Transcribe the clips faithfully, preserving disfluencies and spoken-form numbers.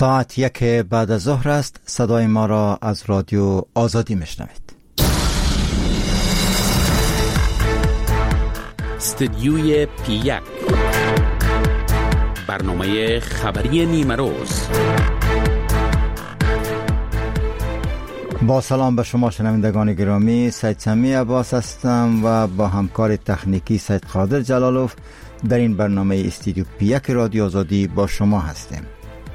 ساعت یک بعد از ظهر است. صدای ما را از رادیو آزادی میشنوید. استدیوی پی یک، برنامه خبری نیمه روز. با سلام به شما شنوندگان گرامی، سید سمی عباس هستم و با همکار تکنیکی سید قادر جلالوف در این برنامه استدیو پی یک رادیو آزادی با شما هستیم.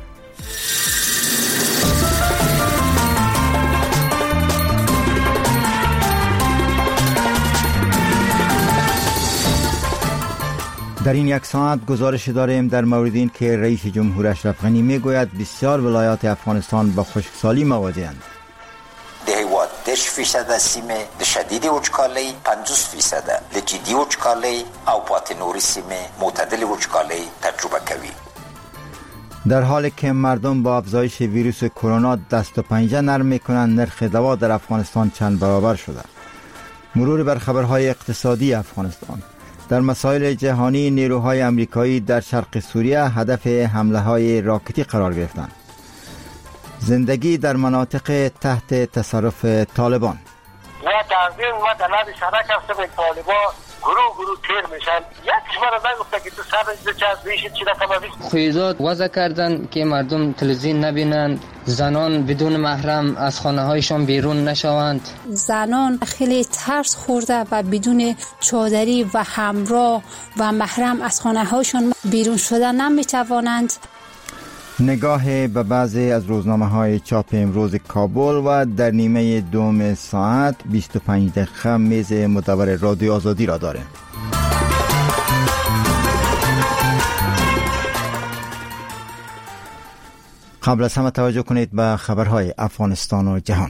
در این یک ساعت گزارش داریم در مورد این که رئیس جمهور اشرف غنی میگوید بسیار ولایات افغانستان با خشکسالی مواجه‌اند. هیواد دش فیصد سیمه شدید وچکالی، پنجوس فیصد لجدی وچکالی او پات نوری سیمه معتدل وچکالی تجربه کوي. در حالی که مردم با افزایش ویروس کرونا دست و پنجه نرم میکنند، نرخ دوا در افغانستان چند برابر شده. مرور بر خبرهای اقتصادی افغانستان. در مسائل جهانی، نیروهای امریکایی در شرق سوریه هدف حمله های راکتی قرار گرفتند. زندگی در مناطق تحت تصرف طالبان. و تنظیم و دلال شرک هست به طالبان گروه گروه تیر میشن. یک کشور نگفته که تو سر چند بیشید چی رقم خویزات وضع کردن که مردم تلویزیون نبینند، زنان بدون محرم از خانه هایشان بیرون نشوند. زنان خیلی ترس خورده و بدون چادری و همراه و محرم از خانه هایشان بیرون شدن نمیتوانند. نگاه به بعضی از روزنامه های چاپ امروز کابل و در نیمه دوم ساعت بیست و پنج دقیقه میز مدور رادیو آزادی را داریم. قبل از همه توجه کنید به خبرهای افغانستان و جهان.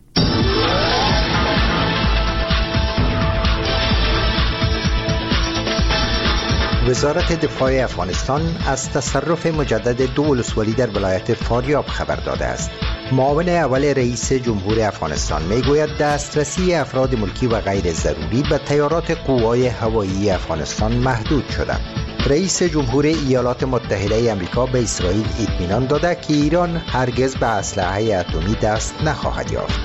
وزارت دفاع افغانستان از تصرف مجدد دو ولسوالی در ولایت فاریاب خبر داده است. معاون اول رئیس جمهور افغانستان میگوید دسترسی افراد ملکی و غیر ضروری به طیارات قوای هوایی افغانستان محدود شده. رئیس جمهور ایالات متحده آمریکا به اسرائیل اطمینان داده که ایران هرگز به اسلحه اتمی دست نخواهد یافت.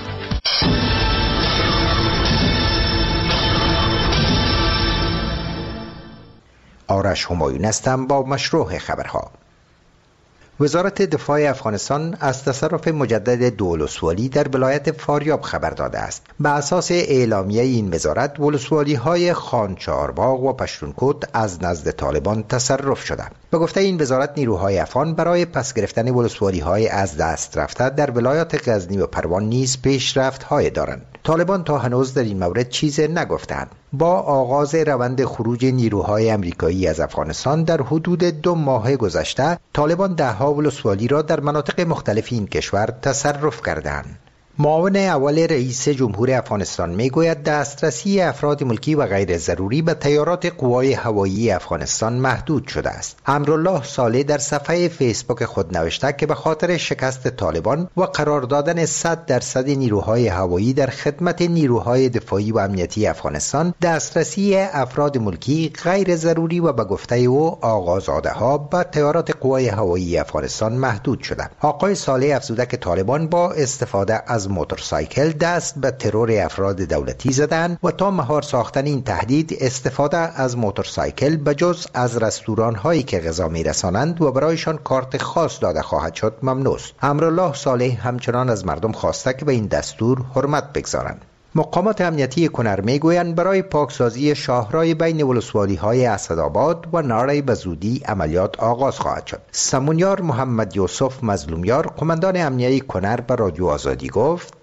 آرش همایون هستم با مشروع خبرها. وزارت دفاع افغانستان از تصرف مجدد دو ولسوالی در ولایت فاریاب خبر داده است. به اساس اعلامیه این وزارت، ولسوالی های خان چهارباغ و پشتونکوت از نزد طالبان تصرف شده. به گفته این وزارت، نیروهای افغان برای پس گرفتن ولسوالی های از دست رفته در ولایات غزنی و پروان نیز پیشرفت های دارند. طالبان تا هنوز در این مورد چیزی نگفتند. با آغاز روند خروج نیروهای امریکایی از افغانستان در حدود دو ماه گذشته، طالبان ده‌ها ولسوالی را در مناطق مختلف این کشور تصرف کردند. معاون اول رئیس جمهور افغانستان میگوید دسترسی افراد ملکی و غیر ضروری به طیارات قوای هوایی افغانستان محدود شده است. امرالله صالح در صفحه فیسبوک خود نوشته که به خاطر شکست طالبان و قرار دادن صد درصد نیروهای هوایی در خدمت نیروهای دفاعی و امنیتی افغانستان، دسترسی افراد ملکی غیر ضروری و به گفته او آقازاده ها به طیارات قوای هوایی افغانستان محدود شده. آقای صالح افزوده که طالبان با استفاده از موتورسایکل دست به ترور افراد دولتی زدند و تا مهار ساختن این تهدید استفاده از موتورسایکل به جز از رستوران هایی که غذا میرسانند و برایشان کارت خاص داده خواهد شد ممنوع است. امرالله صالح همچنان از مردم خواسته که به این دستور حرمت بگذارند. مقامات امنیتی کنر میگویند برای پاکسازی شاهرای بین ولسوالی های اسدآباد و نارای به زودی عملیات آغاز خواهد شد. سمونیار محمد یوسف مظلومیار، قماندان امنیتی کنر، به رادیو آزادی گفت: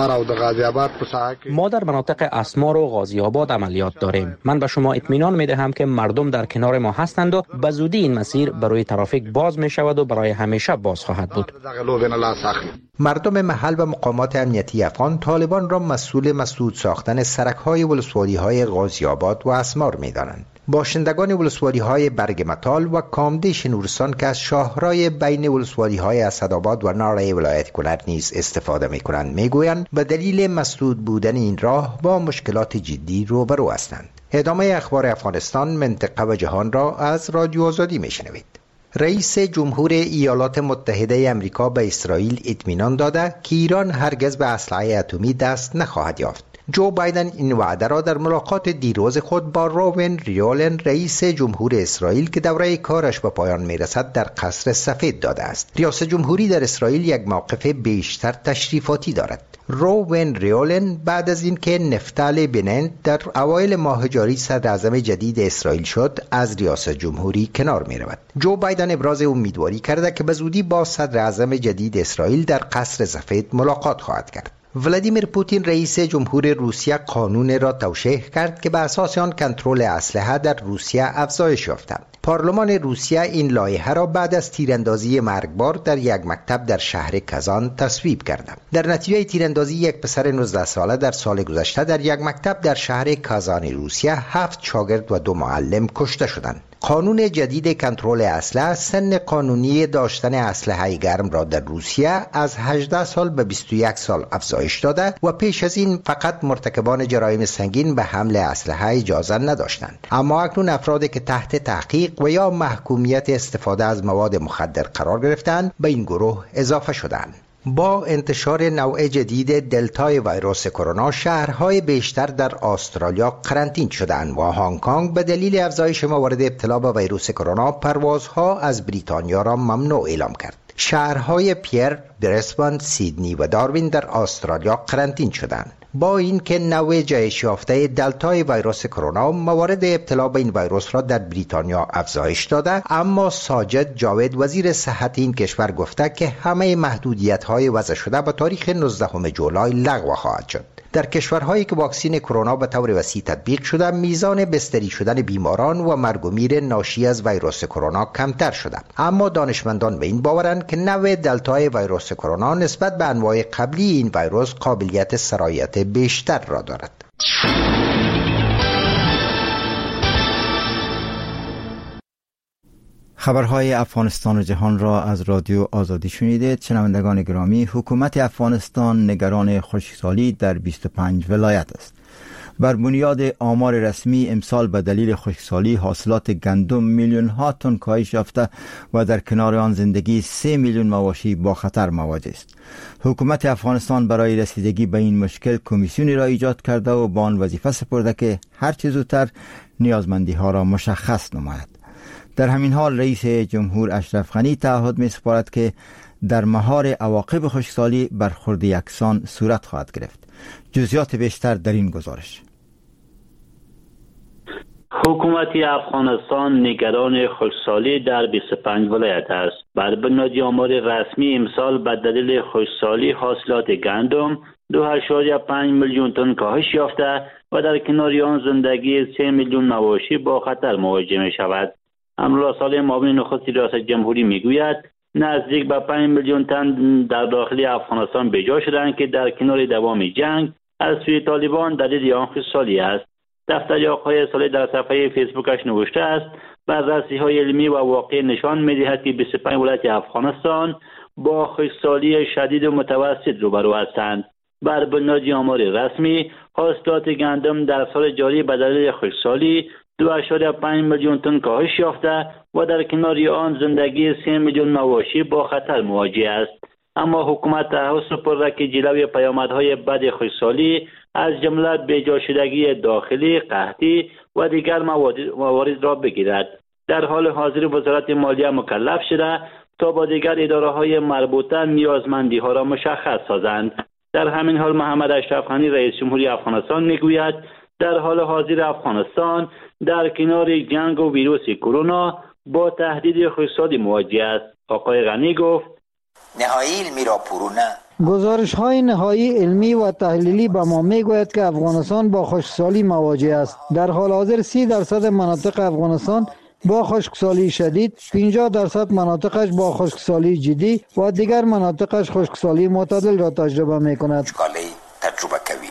ما در مناطق اسمار و غازی آباد عملیات داریم. من به شما اطمینان می دهم که مردم در کنار ما هستند و به زودی این مسیر برای ترافیک باز می شود و برای همیشه باز خواهد بود. مردم محل و مقامات امنیتی افغان طالبان را مسئول مسدود ساختن سرک‌های ولسوالی‌های غازی آباد و اسمار می دانند. باشندگان ولسوالی‌های برگ متال و کامدیش نورستان که از شاهرای بین ولسوالی‌های اسدآباد و نارای ولایت کنر نیز استفاده می‌کنند می‌گویند به دلیل مسدود بودن این راه با مشکلات جدی روبرو هستند. ادامه اخبار افغانستان، منطقه و جهان را از رادیو آزادی می‌شنوید. رئیس جمهور ایالات متحده آمریکا به اسرائیل اطمینان داده که ایران هرگز به اسلحه اتمی دست نخواهد یافت. جو بایدن این وعده را در ملاقات دیروز خود با روون ریولن رئیس جمهور اسرائیل که دوره کارش به پایان میرسد در قصر سفید داده است. ریاست جمهوری در اسرائیل یک موقف بیشتر تشریفاتی دارد. روون ریولن بعد از اینکه نفتالی بنت در اوایل ماه جاری صدر اعظم جدید اسرائیل شد از ریاست جمهوری کنار می رود. جو بایدن ابراز امیدواری کرده که به زودی با صدر اعظم جدید اسرائیل در قصر سفید ملاقات خواهد کرد. ولادیمیر پوتین رئیس جمهور روسیه قانون را توشیح کرد که به اساس آن کنترل اسلحه در روسیه افزایش یافته. پارلمان روسیه این لایحه را بعد از تیراندازی مرگبار در یک مکتب در شهر کازان تصویب کرد. در نتیجه تیراندازی یک پسر نوزده ساله در سال گذشته در یک مکتب در شهر کازان روسیه هفت شاگرد و دو معلم کشته شدند. قانون جدید کنترل اسلحه سن قانونی داشتن اسلحه گرم را در روسیه از هجده سال به بیست و یک سال افزایش داده و پیش از این فقط مرتکبان جرایم سنگین به حمل اسلحه اجازه نداشتند. اما اکنون افرادی که تحت تحقیق و یا محکومیت استفاده از مواد مخدر قرار گرفتند به این گروه اضافه شدند. با انتشار نوع جدید دلتای ویروس کرونا شهرهای بیشتر در استرالیا قرنطینه شدند و هنگ کنگ به دلیل افزایش موارد ابتلا به ویروس کرونا پروازها از بریتانیا را ممنوع اعلام کرد. شهرهای پیر، برسبن، سیدنی و داروین در استرالیا قرنطینه شدند. با اینکه نوع جهش یافته دلتای ویروس کرونا موارد ابتلا به این ویروس را در بریتانیا افزایش داده، اما ساجد جاوید وزیر صحت این کشور گفته که همه محدودیت‌های وضع شده به تاریخ نوزدهم جولای لغو خواهد شد. در کشورهایی که واکسن کرونا به طور وسیع تطبیق شده، میزان بستری شدن بیماران و مرگ و میر ناشی از ویروس کرونا کمتر شده. اما دانشمندان به این باورند که نوع دلتای ویروس کرونا نسبت به انواع قبلی این ویروس قابلیت سرایت بیشتر را دارد. خبرهای افغانستان و جهان را از رادیو آزادی شنیدید. شنوندگان گرامی، حکومت افغانستان نگران خشکسالی در بیست و پنج ولایت است. بر بنیاد آمار رسمی امسال به دلیل خشکسالی حاصلات گندم میلیون ها تن کاهش یافته و در کنار آن زندگی سه میلیون مواشی با خطر مواجه است. حکومت افغانستان برای رسیدگی به این مشکل کمیسیونی را ایجاد کرده و با آن وظیفه سپرده که هر چه زودتر نیازمندی ها را مشخص نماید. در همین حال رئیس جمهور اشرف غنی تعهد می سپارد که در مهار عواقب خشکسالی برخورد یکسان صورت خواهد گرفت. جزئیات بیشتر در این گزارش. حکومت افغانستان نگران خشکسالی در بیست و پنج ولایت است. بر بنیاد آمار رسمی امسال به دلیل خشکسالی حاصلات گندم دو اشاریه پنج میلیون تن کاهش یافته و در کنار آن زندگی سه میلیون مواشی با خطر مواجه می شود. امروز سال معاون نخست ریاست جمهوری میگوید نزدیک به پنج میلیون تن در داخل افغانستان به جا شدند که در کنار دوام جنگ از سوی طالبان دلیل آن خشکسالی است. دفتر آقای صالح در صفحه فیسبوکش نوشته است بررسی‌های علمی و واقعی نشان می‌دهد که بیست و پنج ولایت افغانستان با خشکسالی شدید و متوسط روبرو هستند. بر بنیاد آمار رسمی حاصلات گندم در سال جاری به دلیل خشکسالی دو اشاریه پنج میلیون تن کاهش یافته و در کنار آن زندگی سه میلیون مواشی با خطر مواجه است. اما حکومت تعهد سپرده که جلوی پیامدهای بد خشکسالی از جمله بیجا شدگی داخلی، قحطی و دیگر موارد را بگیرد. در حال حاضر وزارت مالیه مکلف شده تا با دیگر اداره‌های مربوطه نیازمندی ها را مشخص سازند. در همین حال محمد اشرف غنی رئیس جمهوری افغانستان میگوید در حال حاضر افغانستان در کنار جنگ و ویروس کرونا با تهدید خشکسالی مواجه است. آقای غنی گفت نهایی علمی را پرونه گزارش های نهایی علمی و تحلیلی به ما می گوید که افغانستان با خشکسالی مواجه است. در حال حاضر سی درصد مناطق افغانستان با خشکسالی شدید، پنجاه درصد مناطقش با خشکسالی جدی و دیگر مناطقش خشکسالی معتدل را تجربه می کند. تجربه کوي.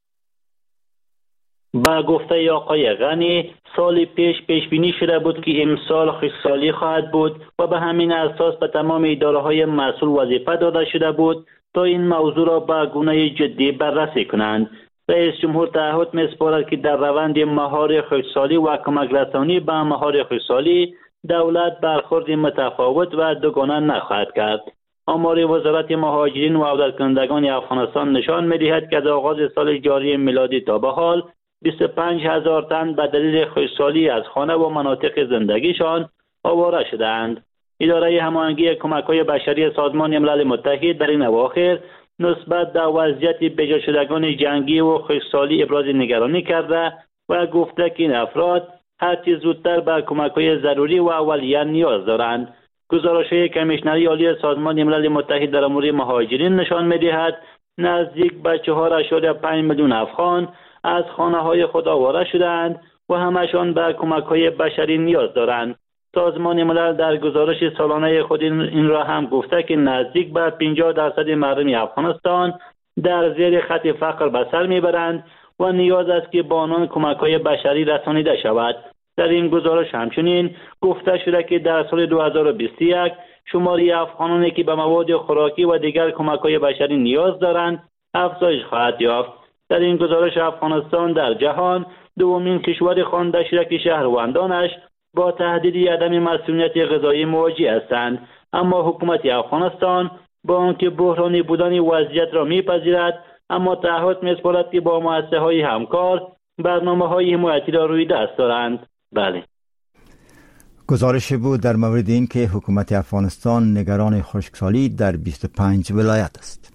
با گفته آقای غنی سال پیش پیش بینی شده بود که امسال خشکسالی خواهد بود و به همین اساس به تمام اداره‌های مسئول وظیفه داده شده بود تا این موضوع را به گونه جدی بررسی کنند. رئیس جمهور تعهد می‌سپارد که در روند مهار خشکسالی و کمک رسانی به مهار خشکسالی دولت برخورد متفاوت و دوگانه نخواهد کرد. آمار وزارت مهاجرین و عودت‌کنندگان افغانستان نشان می‌دهد که از آغاز سال جاری میلادی تا به حال بیست و پنج هزار تن به دلیل خشکسالی از خانه و مناطق زندگیشان آواره شدند. اداره هماهنگی کمک‌های بشری سازمان ملل متحد در این اواخر نسبت به وضعیت بجا شدگان جنگی و خشکسالی ابراز نگرانی کرده و گفته که این افراد هرچی زودتر به کمک‌های ضروری و اولیه نیاز دارند. گزارش‌های کمیشنری عالی سازمان ملل متحد در امور مهاجرین نشان می‌دهد نزدیک به چهار اشاری پنج میلیون افغان از خانه‌های خود آواره شدند و همشان به کمک‌های بشری نیاز دارند. سازمان ملل در گزارش سالانه خود این را هم گفته که نزدیک به پنجاه درصد مردم افغانستان در زیر خط فقر به سر میبرند و نیاز است که به آنان کمک‌های بشری رسانیده شود. در این گزارش همچنین گفته شده که در سال دو هزار و بیست و یک شماری افغانانی که به مواد خوراکی و دیگر کمک‌های بشری نیاز دارند افزایش خواهد یافت. در این گزارش افغانستان در جهان دومین کشور خوانده شده که شهروندانش با تهدید عدم مسئولیت غذایی مواجه هستند، اما حکومت افغانستان با آنکه بحرانی بودن وضعیت را میپذیرد اما تعهد میسپارد که با مؤسسه‌های همکار برنامه‌های حمایتی را روی دست دارند. بله. گزارش بود در مورد این که حکومت افغانستان نگران خشکسالی در بیست و پنج ولایت است.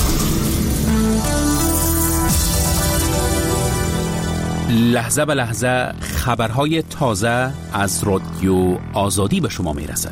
لحظه به لحظه خبرهای تازه از رادیو آزادی به شما میرسد.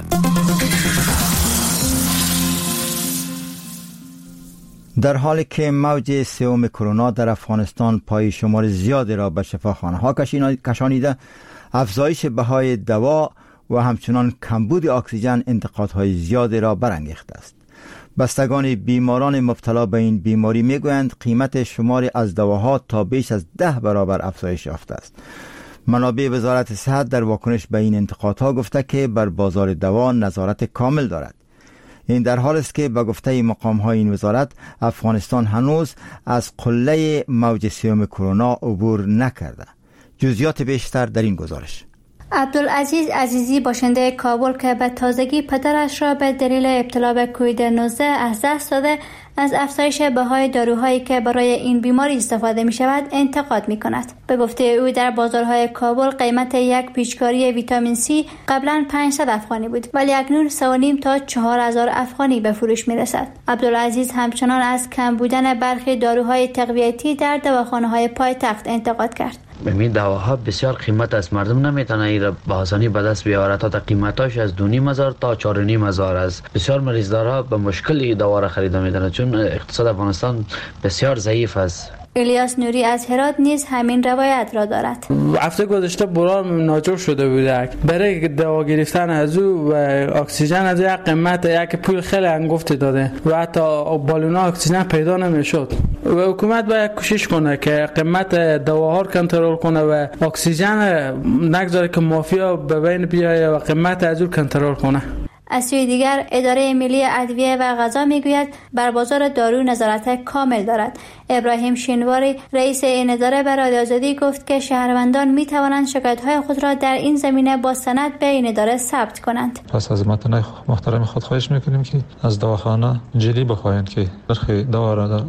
در حالی که موج سوم کرونا در افغانستان پای شمار زیادی را به شفاخانه ها کشانیده، افزایش بهای دوا و همچنان کمبود اکسیژن انتقادهای زیادی را برانگیخته است. بستگان بیماران مبتلا به این بیماری میگویند قیمت شماری از دواها تا بیش از ده برابر افزایش یافته است. منابع وزارت صحت در واکنش به این انتقادها گفته که بر بازار دوا نظارت کامل دارد. این در حال است که به گفته مقام های این وزارت افغانستان هنوز از قله موج سوم کرونا عبور نکرده. جزئیات بیشتر در این گزارش. عبدالعزیز عزیزی باشنده کابل که به تازگی پدرش را به دلیل ابتلا به کووید نوزده از دست داده از افزایش بهای داروهایی که برای این بیماری استفاده می شود انتقاد می کند. به گفته او در بازارهای کابل قیمت یک پیچکاری ویتامین سی قبلا پانصد افغانی بود ولی اکنون سه و نیم تا چهار هزار افغانی به فروش می رسد. عبدالعزیز همچنان از کم بودن برخی داروهای تقویتی در دواخانه‌های پایتخت انتقاد کرد. این دواها بسیار قیمت است، مردم نمیتونه این را به آسانی به دست بیاورد. تا قیمتاش از دو نیم هزار تا چهار و نیم هزار است. بسیار مریضدارها به مشکل دوا را خرید می‌کنند چون اقتصاد افغانستان بسیار ضعیف است. الیاس نوری از هرات نیز همین روایت را دارد. هفته گذشته برام ناجور شده بود. برای دوا گرفتن از او و اکسیژن از یک قیمت یک پول خیلی انگفتی داده و حتی بالون اکسیژن پیدا نمیشد. و حکومت باید کوشش کنه که قیمت دواها رو کنترل کنه و اکسیژن نگذاره که مافیا به بین بیایه و قیمت از او کنترل کنه. از سوی دیگر اداره ملی ادویه و غذا میگوید بر بازار دارو نظارت کامل دارد. ابراهیم شینواری رئیس این اداره به رادیو آزادی گفت که شهروندان می توانند شکایت‌های خود را در این زمینه با سند به این اداره ثبت کنند. پس از متن محترم خود خواهش میکنیم که از دواخانه جدی بخواهند که نرخ دوا را در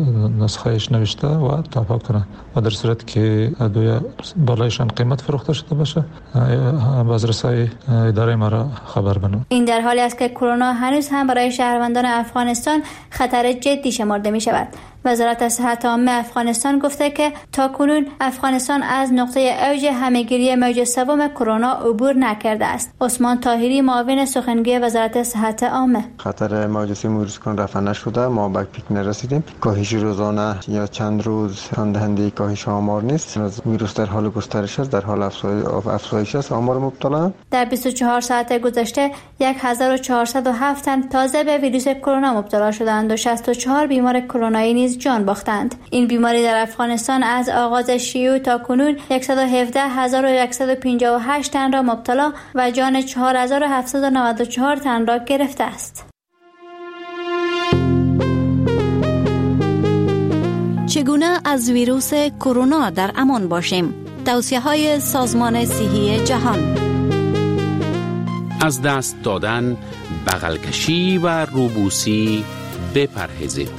نسخه‌اش نوشته و تابع کنند و در صورت که ادویه بالایشان قیمت فروخته شده باشه بازرسی اداره ما را خبر بنویسند. این در حالی است که کرونا هنوز هم برای شهروندان افغانستان خطر جدی شمرده می شود. وزارت صحت عامه افغانستان گفته که تاکنون افغانستان از نقطه اوج همهگیری موج سوم کرونا عبور نکرده است. عثمان طاهری معاون سخنگوی وزارت صحت عامه: خطر موج سوم ویروس کرونا رفع نشده، ما به پیک نرسیدیم. کاهش روزانه یا چند روز دهنده کاهش آمار نیست. ویروس در حال گسترش است، در حال افزایش است آمار مبتلا. در بیست و چهار ساعت گذشته هزار و چهارصد و هفت تن تازه به ویروس کرونا مبتلا شدند و شصت و چهار بیمار کرونایی نیز جان باختند. این بیماری در افغانستان از آغاز شیوع تا کنون صد و هفده هزار و صد و پنجاه و هشت تن را مبتلا و جان چهار هزار و هفتصد و نود و چهار تن را گرفته است. چگونه از ویروس کرونا در امان باشیم؟ توصیه‌های سازمان صحی جهان. از دست دادن، بغلکشی و روبوسی بپرهیزید.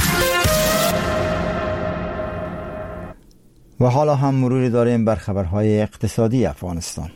و حالا هم مروری داریم بر خبرهای اقتصادی افغانستان.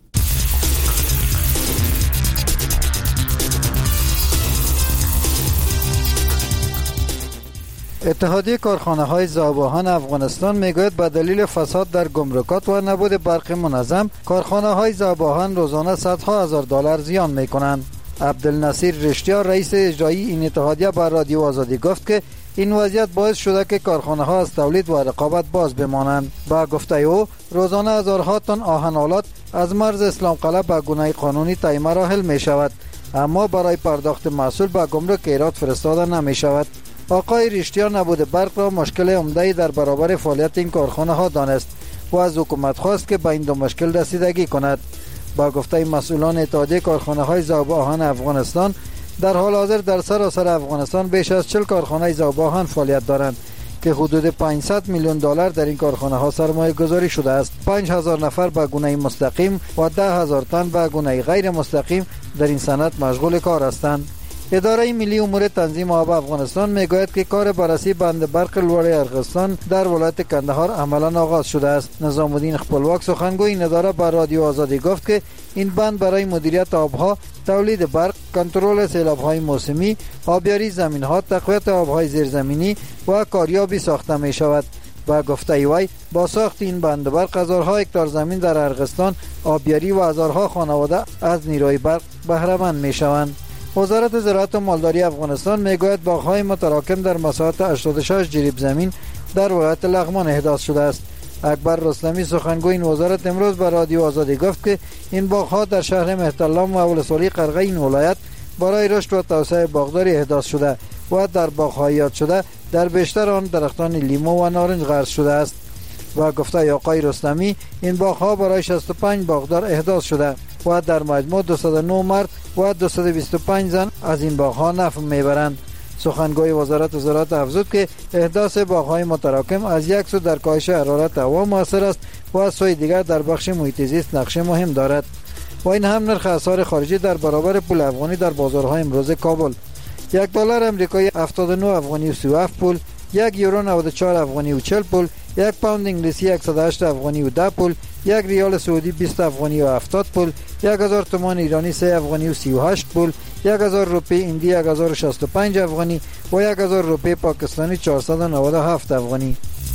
اتحادیه کارخانه‌های زاباهان افغانستان میگوید به دلیل فساد در گمرکات و نبود برق منظم، کارخانه‌های زاباهان روزانه صدها هزار دلار زیان میکنند. عبدالنصیر رشتیا رئیس اجرایی این اتحادیه به رادیو آزادی گفت که این وضعیت باعث شده که کارخانه‌ها از تولید و رقابت باز بمانند. با گفته او، روزانه هزارها تن آهن‌آلات از مرز اسلام قلعه به گونه قانونی طی مراحل می شود، اما برای پرداخت محصول به گمرک ایراد فرستاده نمی شود. آقای رشتیا نبود برق را مشکل عمده‌ای در برابر فعالیت این کارخانه‌ها دانست و از حکومت خواست که به این دو مشکل رسیدگی کند. با گفته مسئولان اتحادیه کارخانه‌های ذوب آهن افغانستان، در حال حاضر در سراسر افغانستان بیش از چهل کارخانه ذوب آهن فعالیت دارند که حدود پانصد میلیون دلار در این کارخانه‌ها سرمایه گذاری شده است. پنج هزار نفر به گونه مستقیم و ده هزار تن به گونه غیر مستقیم در این صنعت مشغول کار هستند. اداره ملی امور تنظیم آب افغانستان میگوید که کار بررسی بند برق لوړ ارغستان در ولایت کندهار عملا آغاز شده است. نظام الدین خپلواک سخنگوی این اداره به رادیو آزادی گفت که این بند برای مدیریت آبها، تولید برق، کنترل سیلاب‌های موسمی، آبیاری زمین‌ها، تقویت آب‌های زیرزمینی و کاریابی ساخته می شود. با گفته وی، با ساخت این بند برق هزارها هکتار زمین در ارغستان آبیاری و هزارها خانواده از نیروی برق بهره مند می شوند. وزارت زراعت و مالداری افغانستان میگوید باغ‌های متراکم در مساحت هشتاد و شش جریب زمین در ولایت لغمان احداث شده است. اکبر رستمی سخنگوی این وزارت امروز به رادیو آزادی گفت که این باغ‌ها در شهر مهترلام و ولسوالی قرغه این ولایت برای رشد و توسعه باغداری احداث شده و در باغ‌های یاد شده در بیشتر آن درختان لیمو و نارنج غرس شده است. و گفته آقای رستمی، این باغ‌ها برای شصت و پنج باغدار احداث شده و در مجموع دویست و نه مرد و دویست و بیست و پنج زن از این باغ‌ها نفع میبرند. سخنگوی وزارت زراعت افزود که احداث باغ‌های متراکم از یک سو در کاهش حرارت هوا موثر است و از سوی دیگر در بخش محیط زیست نقش مهم دارد. و این هم نرخ اسعار خارجی در برابر پول افغانی در بازارهای امروز کابل: یک دلار امریکایی هفتاد و نه افغانی و سی و هفت پول، یک یورو نود و چهار افغانی و چهل پول، یک پوند انگلیسی صد و هشت افغانی و ده پول، یک ریال سعودی بیست افغانی و هفتاد پول، یک هزار تومان ایرانی سه افغانی و سی و هشت پول، یک هزار روپیه هندی یک هزار و شصت و پنج افغانی و یک هزار روپیه پاکستانی چهارصد و نود و هفت افغانی.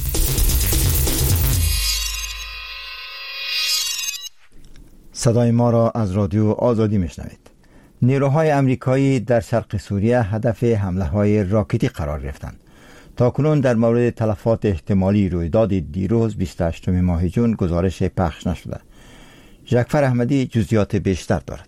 صدای ما را از رادیو آزادی میشنوید. نیروهای امریکایی در شرق سوریه هدف حمله‌های راکتی قرار گرفتند. تاکنون در مورد تلفات احتمالی رویداد دیروز بیست و هشتم ماه جون گزارش پخش نشده. جعفر احمدی جزئیات بیشتر دارد.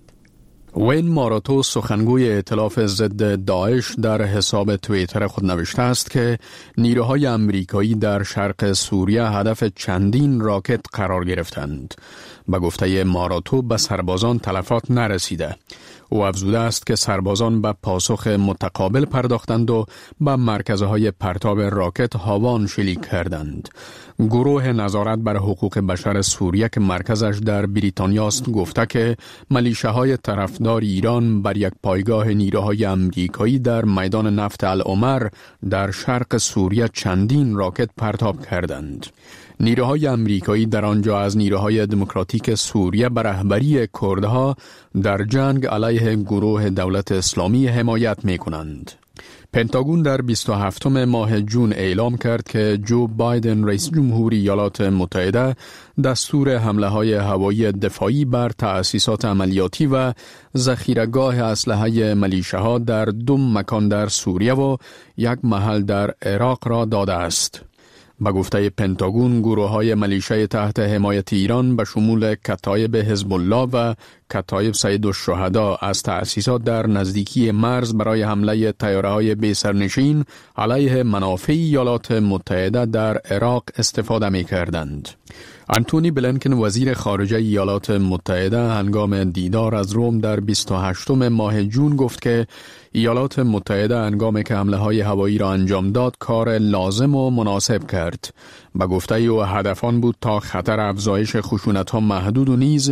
وین ماراتو سخنگوی ائتلاف ضد داعش در حساب توییتر خود نوشته است که نیروهای امریکایی در شرق سوریه هدف چندین راکت قرار گرفتند. به گفته ماراتو به سربازان تلفات نرسیده. او افزوده است که سربازان به پاسخ متقابل پرداختند و به مرکزهای پرتاب راکت هاوان شلیک کردند. گروه نظارت بر حقوق بشر سوریه که مرکزش در بریتانیا است گفته که ملیشه‌های طرفدار ایران بر یک پایگاه نیروهای امریکایی در میدان نفت العمر در شرق سوریه چندین راکت پرتاب کردند. نیروهای امریکایی در آنجا از نیروهای دموکراتیک سوریه به رهبری کردها در جنگ علیه گروه دولت اسلامی حمایت می کنند. پنتاگون در بیست و هفتم ماه جون اعلام کرد که جو بایدن رئیس جمهوری ایالات متحده دستور حمله های هوایی دفاعی بر تأسیسات عملیاتی و ذخیره‌گاه اسلحه ملیشه‌ها در دو مکان در سوریه و یک محل در عراق را داده است. به گفته پنتاگون، گروه‌های ملیشه تحت حمایت ایران به شمول کتایب حزب الله و کتایب سید الشهدا از تأسیسات در نزدیکی مرز برای حمله طیاره‌های بی سرنشین علیه منافع ایالات متحده در عراق استفاده می‌کردند. انتونی بلینکن وزیر خارجه ایالات متحده هنگام دیدار از روم در بیست و هشتم ماه جون گفت که ایالات متحده هنگامی که حمله های هوایی را انجام داد کار لازم و مناسب کرد. به گفته او هدفان بود تا خطر افزایش خشونت ها محدود و نیز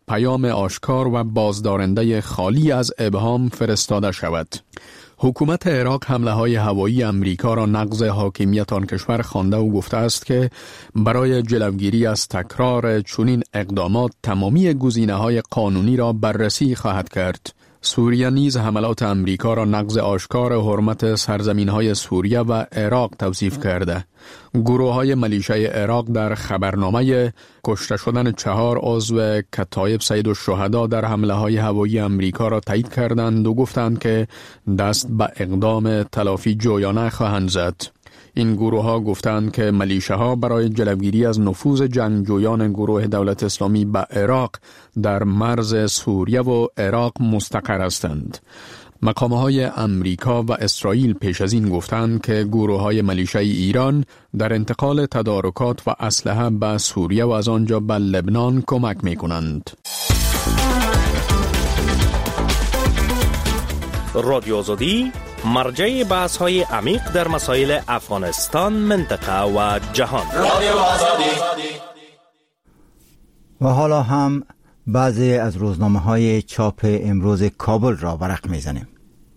پیام آشکار و بازدارنده خالی از ابهام فرستاده شود. حکومت عراق حمله های هوایی امریکا را نقض حاکمیت آن کشور خوانده و گفته است که برای جلوگیری از تکرار چنین اقدامات تمامی گزینه‌های قانونی را بررسی خواهد کرد. سوریه نیز حملات امریکا را نقض آشکار حرمت سرزمین‌های سوریه و عراق توصیف کرده. گروه‌های ملیشه عراق در خبرنامه کشته شدن چهار عضو کتایب سید الشهدا در حمله‌های هوایی امریکا را تایید کردند و گفتند که دست به اقدام تلافی جویانه خواهند زد. این گروه ها گفتند که ملیشه ها برای جلوگیری از نفوذ جنگجویان گروه دولت اسلامی به عراق در مرز سوریه و عراق مستقر هستند. مقامه های امریکا و اسرائیل پیش از این گفتند که گروه های ملیشه ایران در انتقال تدارکات و اسلحه به سوریه و از آنجا به لبنان کمک می کنند. رادیو آزادی مرجع بحث های عمیق در مسائل افغانستان، منطقه و جهان. و حالا هم بعضی از روزنامه های چاپ امروز کابل را ورق میزنیم.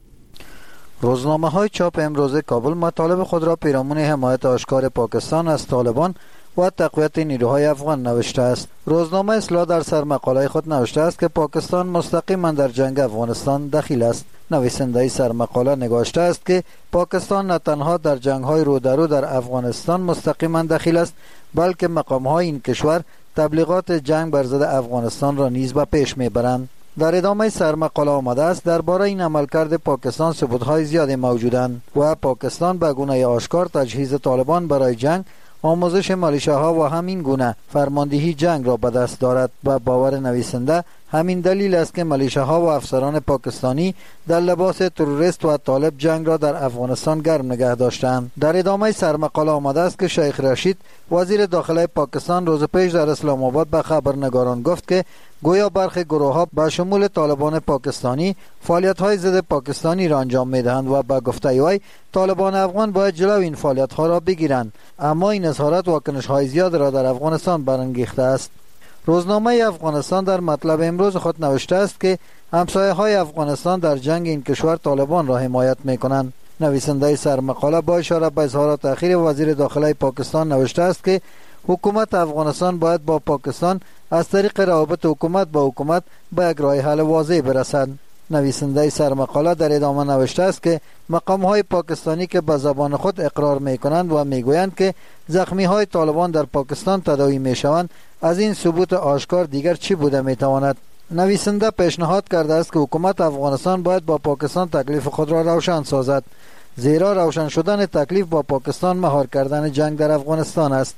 روزنامه های چاپ امروز کابل مطالب خود را پیرامون حمایت آشکار پاکستان از طالبان و تقویت نیروهای افغان نوشته است. روزنامه اصلاح در سرمقاله خود نوشته است که پاکستان مستقیما در جنگ افغانستان دخیل است. نویسنده سرمقاله نگاشته است که پاکستان نه تنها در جنگ‌های رو در رو در افغانستان مستقیما دخیل است، بلکه مقام‌های این کشور تبلیغات جنگ بر ضد افغانستان را نیز به پیش می‌برند. در ادامه سرمقاله آمده است درباره این عملکرد پاکستان ثبوت‌های زیادی موجودند و پاکستان به گونه آشکار تجهیز طالبان برای جنگ، آموزش ملیشه ها و همین گونه فرماندهی جنگ را به دست دارد و باور نویسنده همین دلیل است که ملیشه ها و افسران پاکستانی در لباس تروریست و طالب جنگ را در افغانستان گرم نگه داشتند. در ادامه سرمقاله آمده است که شیخ رشید وزیر داخله پاکستان روز پیش در اسلام آباد به خبرنگاران گفت که گویا برخی گروه ها به شمول طالبان پاکستانی فعالیت های ضد پاکستانی را انجام می دهند و به گفته وی طالبان افغان باید جلو این فعالیت ها را بگیرند، اما این اظهارات واکنش های زیاد را در افغانستان برانگیخته است. روزنامه افغانستان در مطلب امروز خود نوشته است که همسایه های افغانستان در جنگ این کشور طالبان را حمایت می کنند. نویسنده سرمقاله با اشاره به اظهارات اخیر وزیر داخله پاکستان نوشته است که حکومت افغانستان باید با پاکستان از طریق روابط حکومت با حکومت به یک راه حل واضح برسد. نویسنده سرمقاله در ادامه نوشته است که مقام‌های پاکستانی که به زبان خود اقرار می‌کنند و می‌گویند که زخمی‌های طالبان در پاکستان تداوی می‌شوند، از این ثبوت آشکار دیگر چی بوده می‌تواند؟ نویسنده پیشنهاد کرده است که حکومت افغانستان باید با پاکستان تکلیف خود را روشن سازد، زیرا روشن شدن تکلیف با پاکستان مهار کردن جنگ در افغانستان است.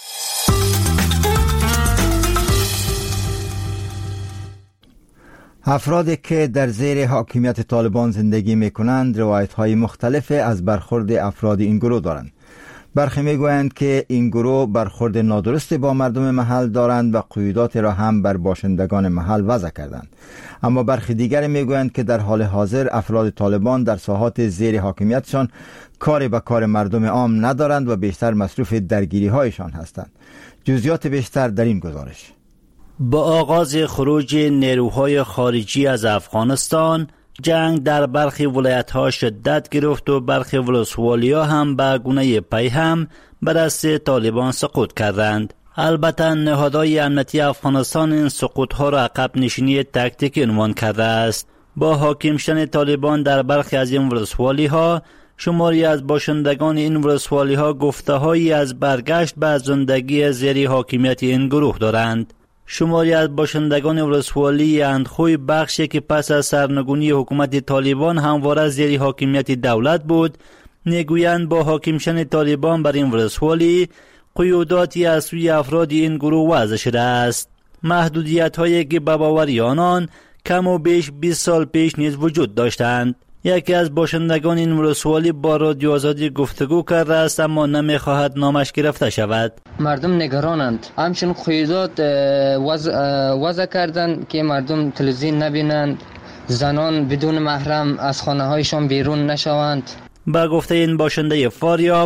افرادی که در زیر حاکمیت طالبان زندگی می کنند روایت‌های مختلف از برخورد افراد این گروه دارند. برخی می گویند که این گروه برخورد نادرستی با مردم محل دارند و قیودات را هم بر باشندگان محل وضع کردند. اما برخی دیگر می گویند که در حال حاضر افراد طالبان در ساحات زیر حاکمیتشان کاری به کار مردم عام ندارند و بیشتر مصروف درگیری هایشان هستند. جزئیات بیشتر در این گزارش. با آغاز خروج نیروهای خارجی از افغانستان، جنگ در برخی ولایت‌ها شدت گرفت و برخی ولسوالی‌ها هم به گونه پیهم به دست طالبان سقوط کردند. البته نهادهای امنیتی افغانستان این سقوط‌ها را عقب نشینی تاکتیکی عنوان کرده است. با حاکم شدن طالبان در برخی از این ولسوالی‌ها، شماری از باشندگان این ولسوالی‌ها گفته‌هایی از برگشت به زندگی زیر حاکمیت این گروه دارند. شماری از باشندگان ولسوالی اندخوی بخشی که پس از سرنگونی حکومت طالبان همواره زیر حاکمیت دولت بود، میگویند با حاکم شدن طالبان بر این ولسوالی قیوداتی از سوی افراد این گروه وضع شده است. محدودیت هایی که به باور آنان کم و بیش بیست سال پیش نیز وجود داشتند. یکی از باشندگان این ولسوالی با رادیو آزادی گفتگو کرده است، اما نمیخواهد نامش گرفته شود. مردم نگرانند. همچنین قیودات وضع, وضع کردند که مردم تلویزیون نبینند، زنان بدون محرم از خانه هایشان بیرون نشوند. با گفته این باشنده فاریاب،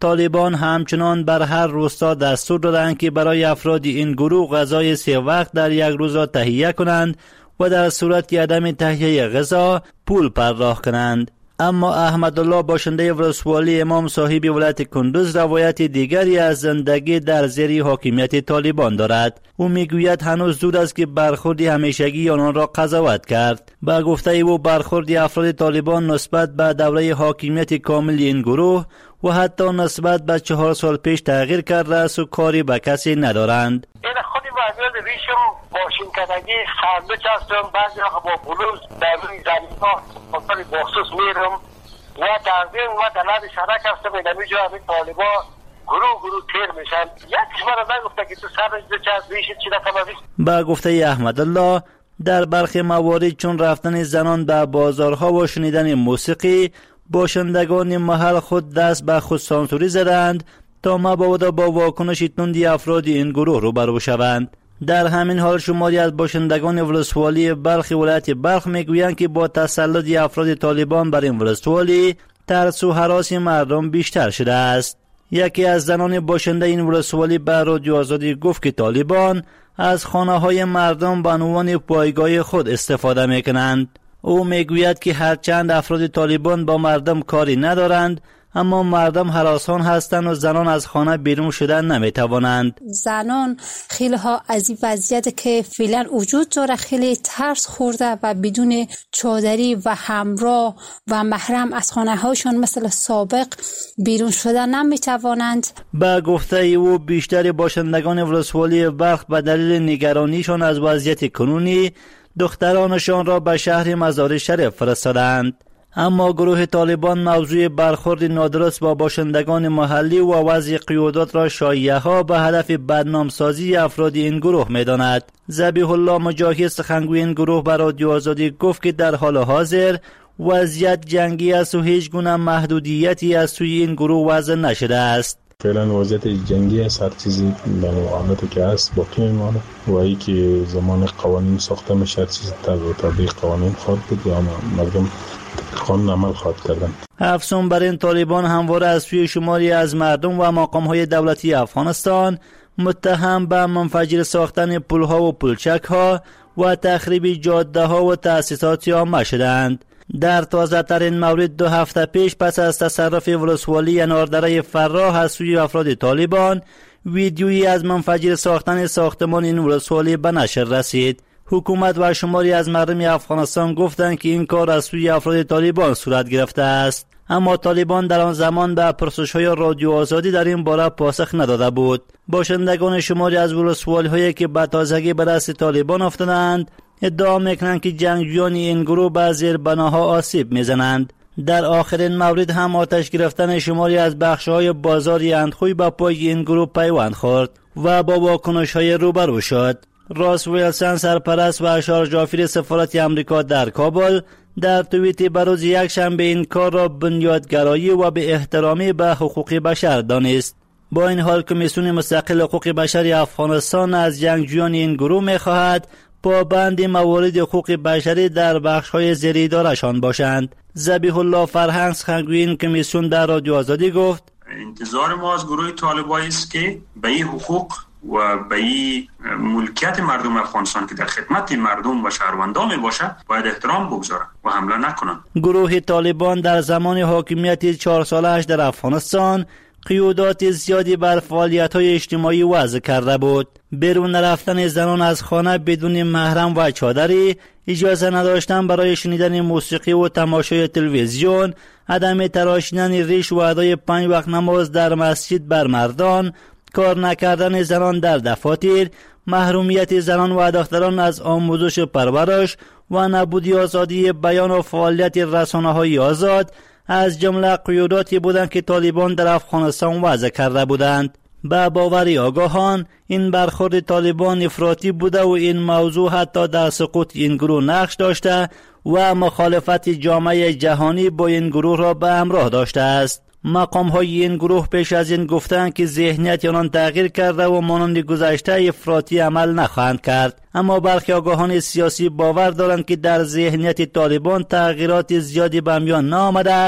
طالبان همچنان بر هر روستا دستور دادند که برای افراد این گروه غذای سه وقت در یک روز را تهیه کنند و در صورت عدم تهیه غذا پول پرداخت کنند. اما احمدالله باشنده ولسوالی امام صاحب ولایت کندوز روایت دیگری از زندگی در زیر حاکمیت طالبان دارد. او میگوید هنوز زود است که برخورد همیشگی آنان را قضاوت کرد. با گفته او برخورد افراد طالبان نسبت به دوره حاکمیت کامل این گروه و حتی نسبت به چهار سال پیش تغییر کرده است و کاری به کسی ندارند. این خودی وزیر ریشم ماشین کنگی خنده چستم، بعضی وقت با بلوز در روی زمین ها مطمئن بخصوص میرم و تنظیم و دلال شرک هستم. این همی جا همین طالبا گروه گروه تیر میشن. یکیش من نگفته که تو سرش دو چند ریشت چی نکنم. با گفته احمدالله در برخی موارد چون رفتن زنان به بازارها و شنیدن موسیقی، باشندگان محل خود دست به خود سانسوری زدند تا مبادا با واکنش تندی افراد این گروه روبرو شوند. در همین حال شماری از باشندگان ولسوالی بلخ ولایت بلخ میگویند که با تسلط افراد طالبان بر این ولسوالی ترس و هراس مردم بیشتر شده است. یکی از زنان باشنده این ولسوالی به رادیو آزادی گفت که طالبان از خانه های مردم به عنوان پایگاه خود استفاده میکنند. او میگوید که هرچند افراد طالبان با مردم کاری ندارند، اما مردم هراسان هستند و زنان از خانه بیرون شدن نمیتوانند. زنان خیلی ها از این وضعیت که فعلا وجود داره خیلی ترس خورده و بدون چادری و همراه و محرم از خانه هاشون مثل سابق بیرون شدن نمیتوانند. با گفته او بیشتر باشندگان ولسوالی بلخ به دلیل نگرانیشان از وضعیت کنونی دخترانشان را به شهر مزار شریف فرستادند. اما گروه طالبان موضوع برخورد نادرست با باشندگان محلی و وضع قیادات را شایعه ها به هدف بدنام سازی افراد این گروه می‌داند. ذبیح الله مجاهد سخنگوی این گروه به رادیو آزادی گفت که در حال حاضر وضعیت جنگی است و هیچ گونه محدودیتی از سوی این گروه وضع نشده است. فعلا وضعیت جنگی است، هر چیزی به حالتی که هست باقی میمانه و ای که زمان قوانین ساخته میشه چیز تطبیق قوانین خواهد بود و مردم قانون عمل خواهد کردن. افزون بر این طالبان همواره از سوی شماری از مردم و مقام‌های دولتی افغانستان متهم به منفجر ساختن پل‌ها و پلچک‌ها و تخریب جاده‌ها و تأسیسات عامه شدند. در تازه ترین مورد دو هفته پیش پس از تصرف ولسوالی اناردره فراه از سوی افراد طالبان ویدیویی از منفجر ساختن ساختمان این ولسوالی به نشر رسید. حکومت و شماری از مردم افغانستان گفتند که این کار از سوی افراد طالبان صورت گرفته است، اما طالبان در آن زمان به پرسش‌های رادیو آزادی در این باره پاسخ نداده بود. باشندگان شماری از ولسوالی‌هایی که به تازگی به دست طالبان افتادند ادعا میکنند که جنگجویان این گروه به زیربناها آسیب میزنند. در آخرین مورد هم آتش گرفتن شماری از بخش‌های بازار اندخوی به پای این گروه پیوند خورد و با واکنش‌های روبرو شد. راس ویلسن سرپرست و اشار جعفری سفارت امریکا در کابل در توییتی بروز یک شنبه این کار را بنیادگرایی و به احترامی به حقوق بشر دانست. با این حال کمیسیون مستقل حقوق بشر افغانستان از جنگجویان این گروه می‌خواهد پابند موارد حقوق بشری در بخش‌های زیر اداره‌شان باشند. ذبیح الله فرهنگ سخنگوی این کمیسیون در رادیو آزادی گفت: انتظار ما از گروه طالبان است که به این حقوق و به این ملکیت مردم افغانستان که در خدمت مردم و شهروندان می باشه باید احترام بگذارن و حمله نکنن. گروه طالبان در زمان حاکمیت چهار ساله‌اش در افغانستان قیودات زیادی بر فعالیت‌های اجتماعی وضع کرده بود. بیرون رفتن زنان از خانه بدون محرم و چادری، اجازه نداشتن برای شنیدن موسیقی و تماشای تلویزیون، عدم تراشیدن ریش و ادای پنج وقت نماز در مسجد بر مردان، کار نکردن زنان در دفاتر، محرومیت زنان و دختران از آموزش و پرورش و نبودی آزادی بیان و فعالیت رسانه‌های آزاد از جمله قیوداتی بودند که طالبان در افغانستان وضع کرده بودند. به باور آگاهان این برخورد طالبان افراطی بوده و این موضوع حتی در سقوط این گروه نقش داشته و مخالفت جامعه جهانی با این گروه را به همراه داشته است. مقام های این گروه پیش از این گفتند که ذهنیت آنان تغییر کرده و مانند گذشته افراطی عمل نخواهند کرد، اما برخی آگاهان سیاسی باور دارند که در ذهنیت طالبان تغییرات زیادی به میان نآمده است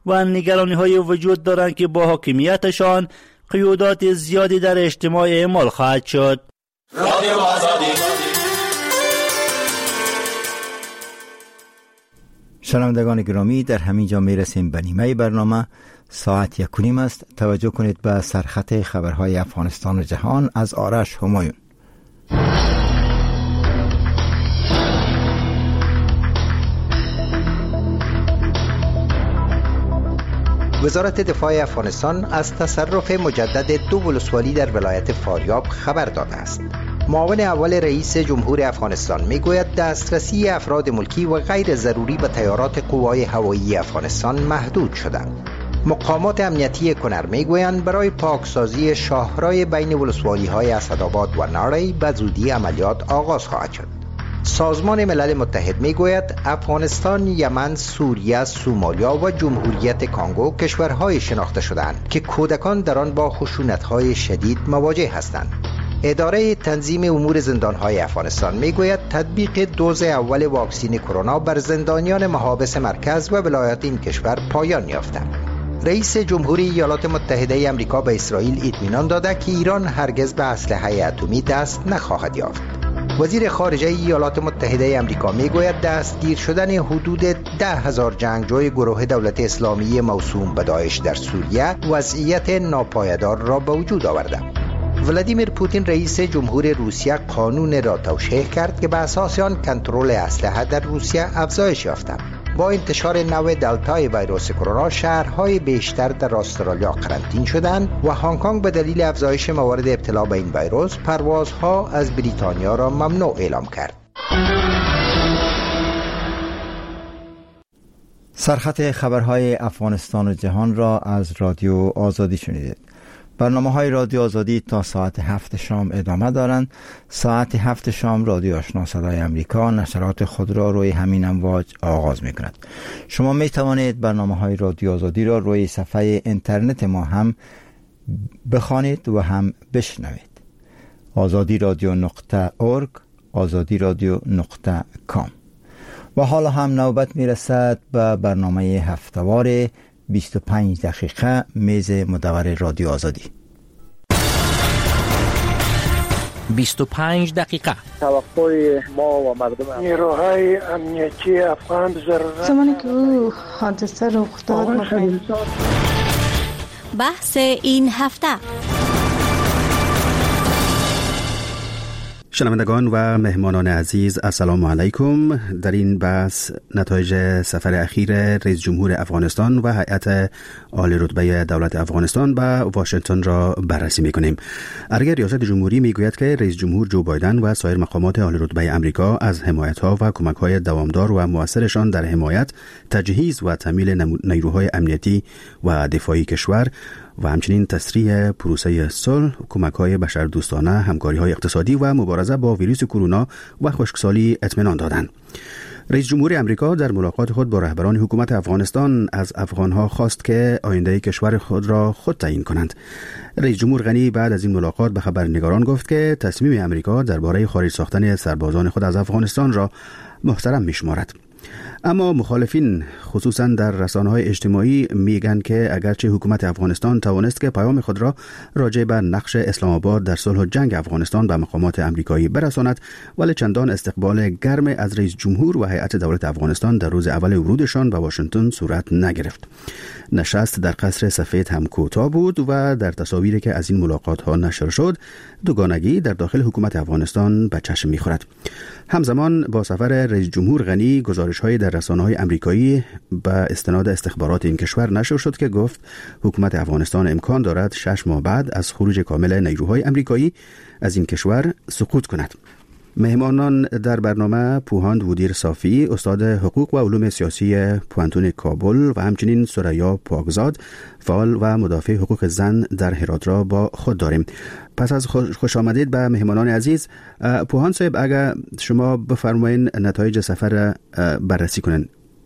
و نگرانی های وجود دارند که با حاکمیتشان قیودات زیادی در اجتماع اعمال خواهد شد. رادیو آزادی. شنوندگان گرامی، در همین جا میرسیم به نیمه برنامه. ساعت یک و نیم است. توجه کنید به سرخط خبرهای افغانستان و جهان از آرش همایون. وزارت دفاع افغانستان از تصرف مجدد دو ولسوالی در ولایت فاریاب خبر داده است. معاون اول رئیس جمهور افغانستان میگوید دسترسی افراد ملکی و غیر ضروری به طیارات قوای هوایی افغانستان محدود شده. مقامات امنیتی کنر میگویند برای پاکسازی شاهرای بین ولسوالی های اسدآباد و ناری به زودی عملیات آغاز خواهد شد. سازمان ملل متحد میگوید افغانستان، یمن، سوریه، سومالیا و جمهوریت کانگو کشورهای شناخته شده‌اند که کودکان در آن با خشونت‌های شدید مواجه هستند. اداره تنظیم امور زندان‌های افغانستان میگوید تطبیق دوز اول واکسین کرونا بر زندانیان محابس مرکز و ولایات این کشور پایان یافته. رئیس جمهوری ایالات متحده آمریکا به اسرائیل اطمینان داده که ایران هرگز به اسلحه اتمی دست نخواهد یافت. وزیر خارجه ایالات متحده آمریکا میگوید دستگیر شدن حدود ده هزار جنگجوی گروه دولت اسلامی موسوم به داعش در سوریه وضعیت ناپایدار را به وجود آورده. ولادیمیر پوتین رئیس جمهور روسیه قانون را توشیح کرد که به اساس آن کنترل اسلحه در روسیه افزایش یافته. با انتشار نوع دلتای ویروس کرونا شهرهای بیشتر در استرالیا قرنطین شدند و هنگ کنگ به دلیل افزایش موارد ابتلا به این ویروس پروازها از بریتانیا را ممنوع اعلام کرد. سرخط خبرهای افغانستان و جهان را از رادیو آزادی شنیدید. برنامه های رادیو آزادی تا ساعت هفت شام ادامه دارند. ساعت هفت شام رادیو آشنا صدای امریکا نشرات خود را روی همین امواج آغاز می کند. شما می توانید برنامه های رادیو آزادی را روی صفحه اینترنت ما هم بخوانید و هم بشنوید. آزادی رادیو نقطه اورگ، آزادی رادیو نقطه کام. و حالا هم نوبت می رسد به برنامه هفتهوار بیست و پنج دقیقه میز مدور رادیو آزادی. بیست و پنج دقیقه توقع ما و مردم نیروهای امنیتی افغان ضرورت زمانی که او حادثه رخ داد بحث این هفته. شنوندگان و مهمانان عزیز، السلام علیکم. در این بحث نتایج سفر اخیر رئیس جمهور افغانستان و هیئت عالی رتبه دولت افغانستان به واشنگتن را بررسی می‌کنیم. ارگه ریاست جمهوری میگوید که رئیس جمهور جو بایدن و سایر مقامات عالی رتبه آمریکا از حمایت‌ها و کمک‌های دوامدار و مؤثرشان در حمایت، تجهیز و تامین نیروهای امنیتی و دفاعی کشور و همچنین تسریع پروسه صلح، کمک‌های بشردوستانه، همکاری‌های اقتصادی و مبارزه با ویروس کرونا و خشکسالی اطمینان دادند. رئیس جمهور آمریکا در ملاقات خود با رهبران حکومت افغانستان از افغانها خواست که آینده کشور خود را خود تعیین کنند. رئیس جمهور غنی بعد از این ملاقات به خبرنگاران گفت که تصمیم آمریکا درباره خارج ساختن سربازان خود از افغانستان را محترم می‌شمارد. اما مخالفین خصوصا در رسانه‌های اجتماعی میگن که اگرچه حکومت افغانستان توانست که پیام خود را راجع به نقش اسلام آباد در صلح و جنگ افغانستان به مقامات آمریکایی برساند، ولی چندان استقبال گرم از رئیس جمهور و هیئت دولت افغانستان در روز اول ورودشان به واشنگتن صورت نگرفت. نشست در قصر سفید هم کوتاه بود و در تصاویری که از این ملاقات ها نشر شد، دوگانگی در داخل حکومت افغانستان به چشم می‌خورد. همزمان با سفر رئیس جمهور غنی گزارش‌های در رسانه‌های آمریکایی به استناد استخبارات این کشور نشر شد که گفت حکومت افغانستان امکان دارد شش ماه بعد از خروج کامل نیروهای آمریکایی از این کشور سقوط کند. مهمانان در برنامه پوهاند ودیر صافی، استاد حقوق و علوم سیاسی پوانتون کابل و همچنین سریا پاکزاد، فعال و مدافع حقوق زن در هرات را با خود داریم. پس از خوش آمدید به مهمانان عزیز. پوهاند صاحب، اگر شما بفرمایین نتایج سفر بررسی کنن.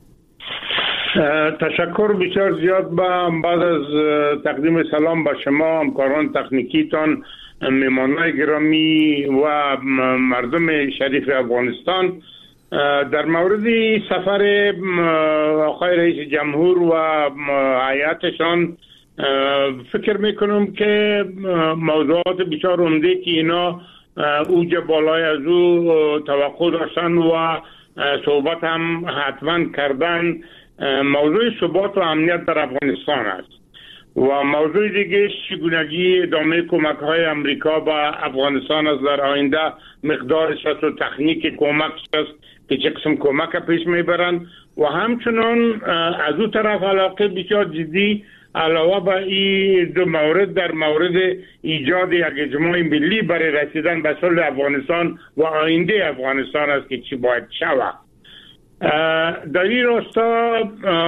تشکر بسیار زیاد. با بعد از تقدیم سلام به شما، همکاران تکنیکیتان، مهمانان گرامی و مردم شریف افغانستان، در مورد سفر آقای رئیس جمهور و هیئتشان فکر میکنم که موضوعات بسیار عمده که اینا اوج بالای از او توقع داشتن و صحبت هم حتما کردن موضوع ثبات و امنیت در افغانستان است و موضوع دیگه چگونگی ادامه کمک های امریکا به افغانستان است در آینده، مقدارش است و تکنیک کمکش است که چه قسم کمک پیش میبرند و همچنان از او طرف علاقه بسیار جدی علاوه به این دو مورد در مورد ایجاد یک اجماع ملی برای رسیدن به صلح افغانستان و آینده افغانستان است که چی باید شود. در این راستا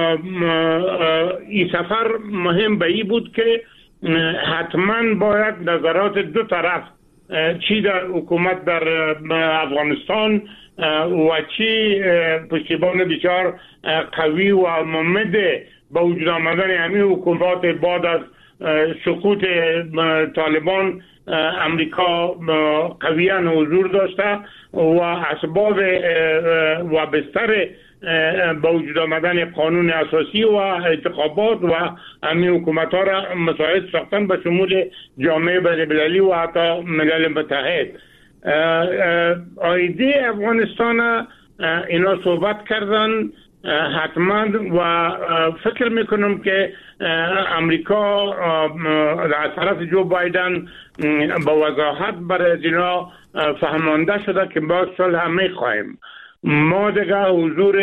این سفر مهم به این بود که حتما باید نظرات دو طرف چی در حکومت در افغانستان و چی پشتیبان بسیار قوی و ممد با وجود آمدن همین حکومت بعد از سقوط طالبان امریکا قویاً حضور داشته و اسباب و بستر با وجود آمدن قانون اساسی و انتخابات و همین حکومت ها را مساعد ساختن به شمول جامعه بین‌المللی و حتی ملل متحد. آینده افغانستان اینا صحبت کردن حتما و فکر میکنم که امریکا از طرف جو بایدن با وضاحت برای اینا فهمانده شده که با صلح میخواهیم. ما دیگه حضور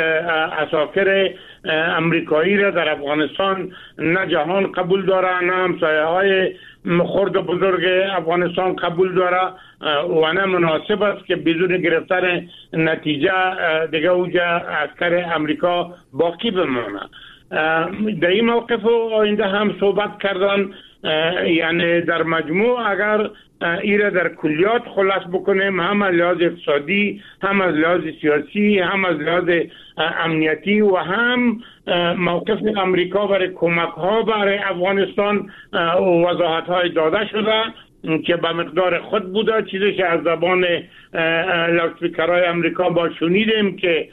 عساکر امریکایی را در افغانستان نه جهان قبول داره نه همسایه های خرد بزرگ افغانستان قبول داره و نه مناسب است که بدون گرفتن نتیجه دیگه اوجه عسکر امریکا باقی بمانه. در این موقف آینده هم صحبت کردن، یعنی در مجموع اگر ایره در کلیات خلاص بکنیم، هم از لحاظ اقتصادی، هم از لحاظ سیاسی، هم از لحاظ امنیتی و هم موقف امریکا برای کمک ها برای افغانستان وضاحت های داده شده که به مقدار خود بوده، چیزی که از زبان لاوسپیکرهای امریکا با شنیدیم که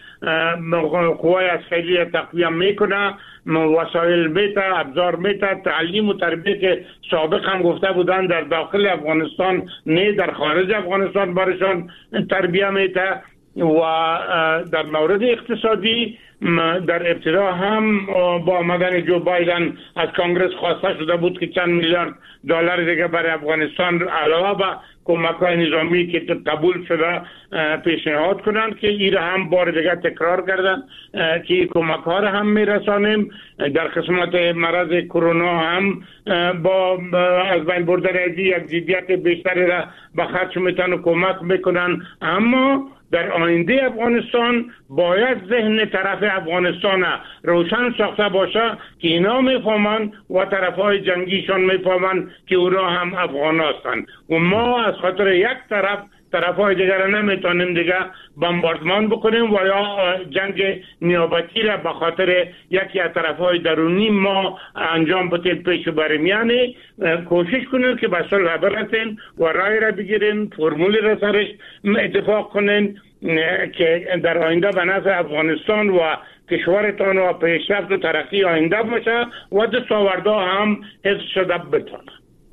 قوای عسکری تقویه میکنه، وسایل میته، ابزار میته، تعلیم و تربیه که سابق هم گفته بودن در داخل افغانستان نه در خارج افغانستان برشان تربیه میته. و در مورد اقتصادی در ابتدا هم با آمدن جو بایدن از کانگرس خواسته شده بود که چند میلیارد دلار دیگه برای افغانستان علاوه به کمک‌های نظامی که قبول شده پیشنهاد کنند که این هم بار دیگه تکرار کردن که کمک‌ها را هم میرسانیم. در قسمت مرض کرونا هم با از بین بردن یک جدیت بیشتری را به خرج میتن و کمک میکنن، اما در آینده افغانستان باید ذهن طرف افغانستان روشن ساخته باشه که اینا میفهمن و طرفهای جنگیشان میفهمن که اونا هم افغان هستند و ما از خاطر یک طرف طرفهای دیگر نمیتونیم دیگه بمباردمان بکنیم و یا جنگ نیابتی را به خاطر یکی از طرفهای درونی ما انجام بدیم پیش بریم. یعنی کوشش کنیم که به صلح برسیم و رای را بگیریم، فرمولی را سرش اتفاق کنیم که در آینده به نفع افغانستان و کشورتان و پیشرفت و ترقی آینده باشه و دستاوردها هم حفظ شده بتونه.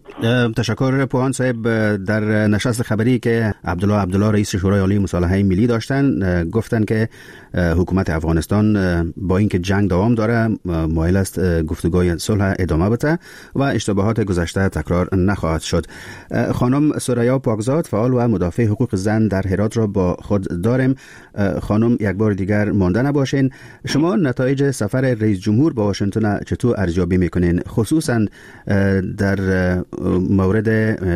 تشکر پوهان صاحب. در نشست خبری که عبدالله عبدالله رئیس شورای عالی مصالحه ملی داشتن گفتن که حکومت افغانستان با اینکه جنگ دوام داره مایل است گفتگوی صلح ادامه بده و اشتباهات گذشته تکرار نخواهد شد. خانم سریا پاکزاد فعال و مدافع حقوق زن در هرات را با خود داریم. خانم یک بار دیگر مانده نباشین. شما نتایج سفر رئیس جمهور به واشنگتن چطور ارزیابی میکنین، خصوصا در مورد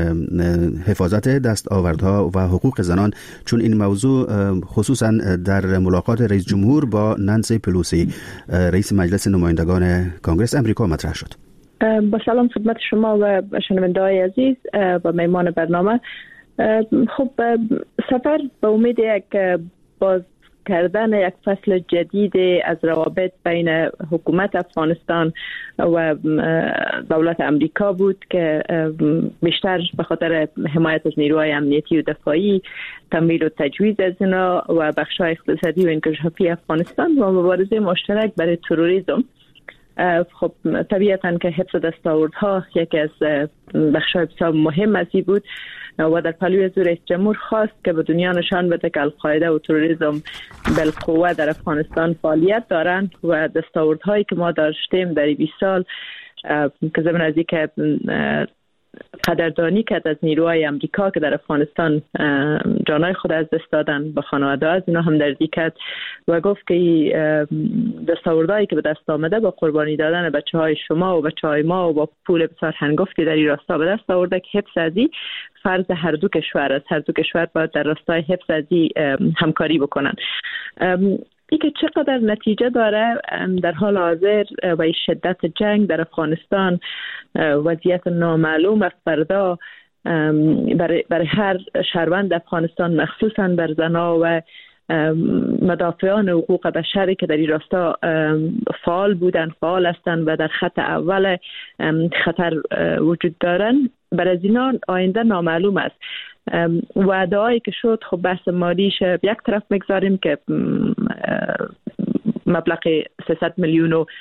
حفاظت دستاوردها و حقوق زنان، چون این موضوع خصوصا در ملاقات رئیس جمهور با نانسی پلوسی رئیس مجلس نمایندگان کانگرس امریکا مطرح شد. با سلام خدمت شما و شنونده‌های عزیز و میهمان برنامه. خب سفر به امید یک باز کردن یک فصل جدید از روابط بین حکومت افغانستان و دولت امریکا بود که بیشتر به خاطر حمایت از نیروهای امنیتی و دفاعی، تمویل و تجویز از اینا و بخش‌های اقتصادی و انکشافی افغانستان و مبارزه مشترک برای تروریسم. خب طبیعتاً که حفظ دستاوردها یکی از بخش‌های بسیار مهم از این بود و در پلوی از رئیس جمهور خواست که به دنیا نشان بده که القاعده و تروریسم بالقوه در افغانستان فعالیت دارند و دستاوردهایی که ما داشتیم در بیست سال که ضمن از اینکه قدردانی کرد از نیروهای امریکا که در افغانستان جانای خود از دست دادن، به خانواده از اینا همدردی کرد و گفت که دستاوردهایی که به دست آمده با قربانی دادن بچه های شما و بچه های ما و با پول بسیار هنگفتی در این راستا به دست آورده که حفظ از این فرض هر دو کشور است. هر دو کشور باید در راستای حفظ از این همکاری بکنن. ای که چقدر نتیجه داره در حال حاضر و شدت جنگ در افغانستان، وضعیت نامعلوم از فردا برای, برای هر شهروند افغانستان، مخصوصا بر زنها و مدافعان حقوق بشری که در این راستا فعال بودن، فعال هستند و در خط اول خطر وجود دارن، برای از اینا آینده نامعلوم است. وعده‌ای که شد خب بحث مالیش یک طرف میگذاریم که مبلغ سیصد میلیون و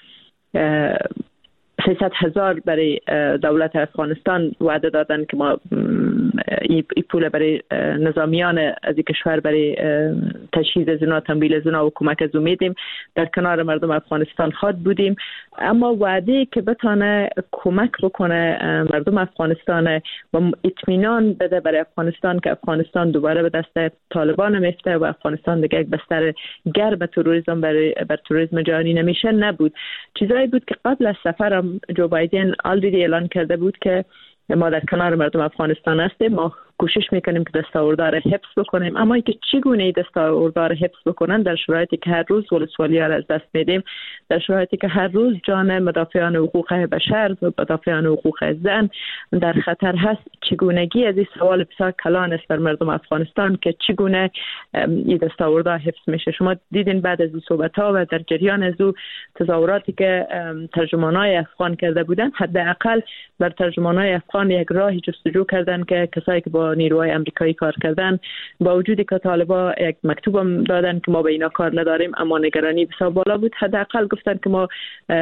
سیصد هزار برای دولت افغانستان وعده دادن که ما این پول برای نظامیان از این کشور برای تجهیز از اونا، تمویل از اونا و کمک از میدیم. در کنار مردم افغانستان خود بودیم، اما وعده که بتانه کمک بکنه مردم افغانستان و اطمینان بده برای افغانستان که افغانستان دوباره به دست طالبان میفته و افغانستان دیگه یک بستر گرم تروریسم برای بر تروریسم جهانی نمیشه نبود. چیزایی بود که قبل از سفرم جو بایدن آلریدی اعلان کرده بود که ما در کنار مردم افغانستان هستیم، ما کوشش میکنیم که دستاوردها را حفظ بکنیم، اما اینکه چگونه دستاوردها را حفظ بکنن در شرایطی که هر روز ولسوالی‌ها را از دست میدیم، در شرایطی که هر روز جان مدافعان حقوق بشر و مدافعان حقوق زن در خطر هست، چگونگی از این سوال بسیار کلان است بر مردم افغانستان که چگونه این دستاوردها حفظ میشه. شما دیدین بعد از این صحبت‌ها و در جریان از او تظاهراتی که ترجمانای افغان کرده بودن، حداقل بر ترجمانای افغان یک راهی جستجو کردن که کسایی که با نیروهای امریکایی کار کردن، با وجودی که طالبا یک مکتوبم دادن که ما به اینا کار نداریم اما نگرانی بسیار بالا بود، حداقل گفتن که ما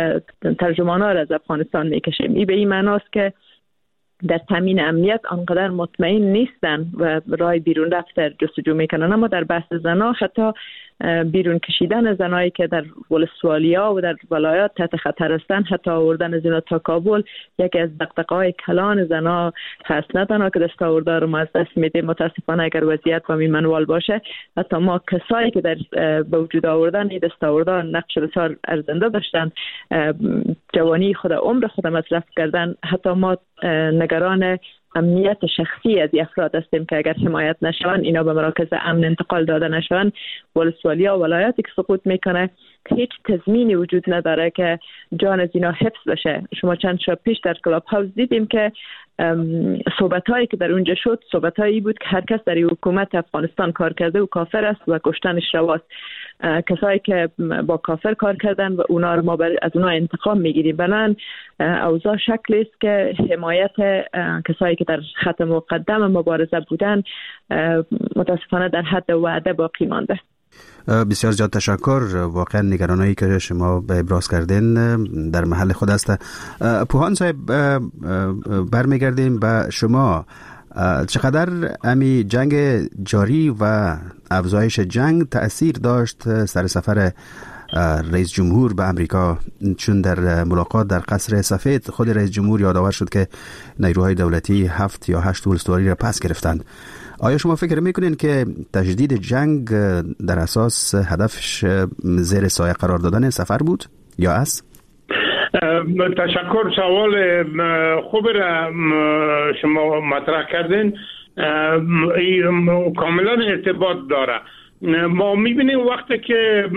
ترجمانا را از افغانستان میکشیم. این به این معناست که در تامین امنیت آنقدر مطمئن نیستن و راه بیرون رفت جستجو میکنن. اما در بحث زنا، حتی بیرون کشیدن زنایی که در ولسوالیا و در ولایات تحت خطر هستند، حتی آوردن از اینا تا کابل، یکی از دغدغه‌های کلان زنا هست. نه تنها که دستاوردها رو ما از دست میدیم، متاسفانه اگر وضعیت با این منوال باشه، حتی ما کسایی که در به وجود آوردن این دستاوردها نقش بسیار ارزنده داشتن، جوانی خود، عمر خود مصرف کردن، حتی ما نگران امنیت شخصی از افراد هستیم که اگر حمایت نشوند، اینا به مراکز امن انتقال داده نشوند، ولسوالیا و ولایاتی که سقوط میکنه، هیچ تضمینی وجود نداره که جان از اینا حفظ بشه. شما چند شب پیش در کلاب هاوس دیدیم که صحبت هایی که در اونجا شد، صحبت هایی بود که هر کس در حکومت افغانستان کار کرده و کافر است و کشتنش رواست. کسایی که با کافر کار کردن و اونا رو ما بر از اونا انتقام میگیریم. بنان اوضاع شکلی است که حمایت کسایی که در خط مقدم مبارزه بودن متاسفانه در حد وعده باقی مانده. بسیار زیاد تشکر. واقعا نگرانایی که شما به ابراز کردین در محل خود است. پوهان صاحب، برمیگردیم به شما. چقدر امی جنگ جاری و افزایش جنگ تأثیر داشت سر سفر رئیس جمهور به امریکا؟ چون در ملاقات در قصر سفید خود رئیس جمهور یادآور شد که نیروهای دولتی هفت یا هشت ولسوالی را پس گرفتند. آیا شما فکر میکنین که تجدید جنگ در اساس هدفش زیر سایه قرار دادن سفر بود یا است؟ تشکر. سوال خوب را شما مطرح کردین. کاملا ارتباط داره. ما میبینیم وقتی که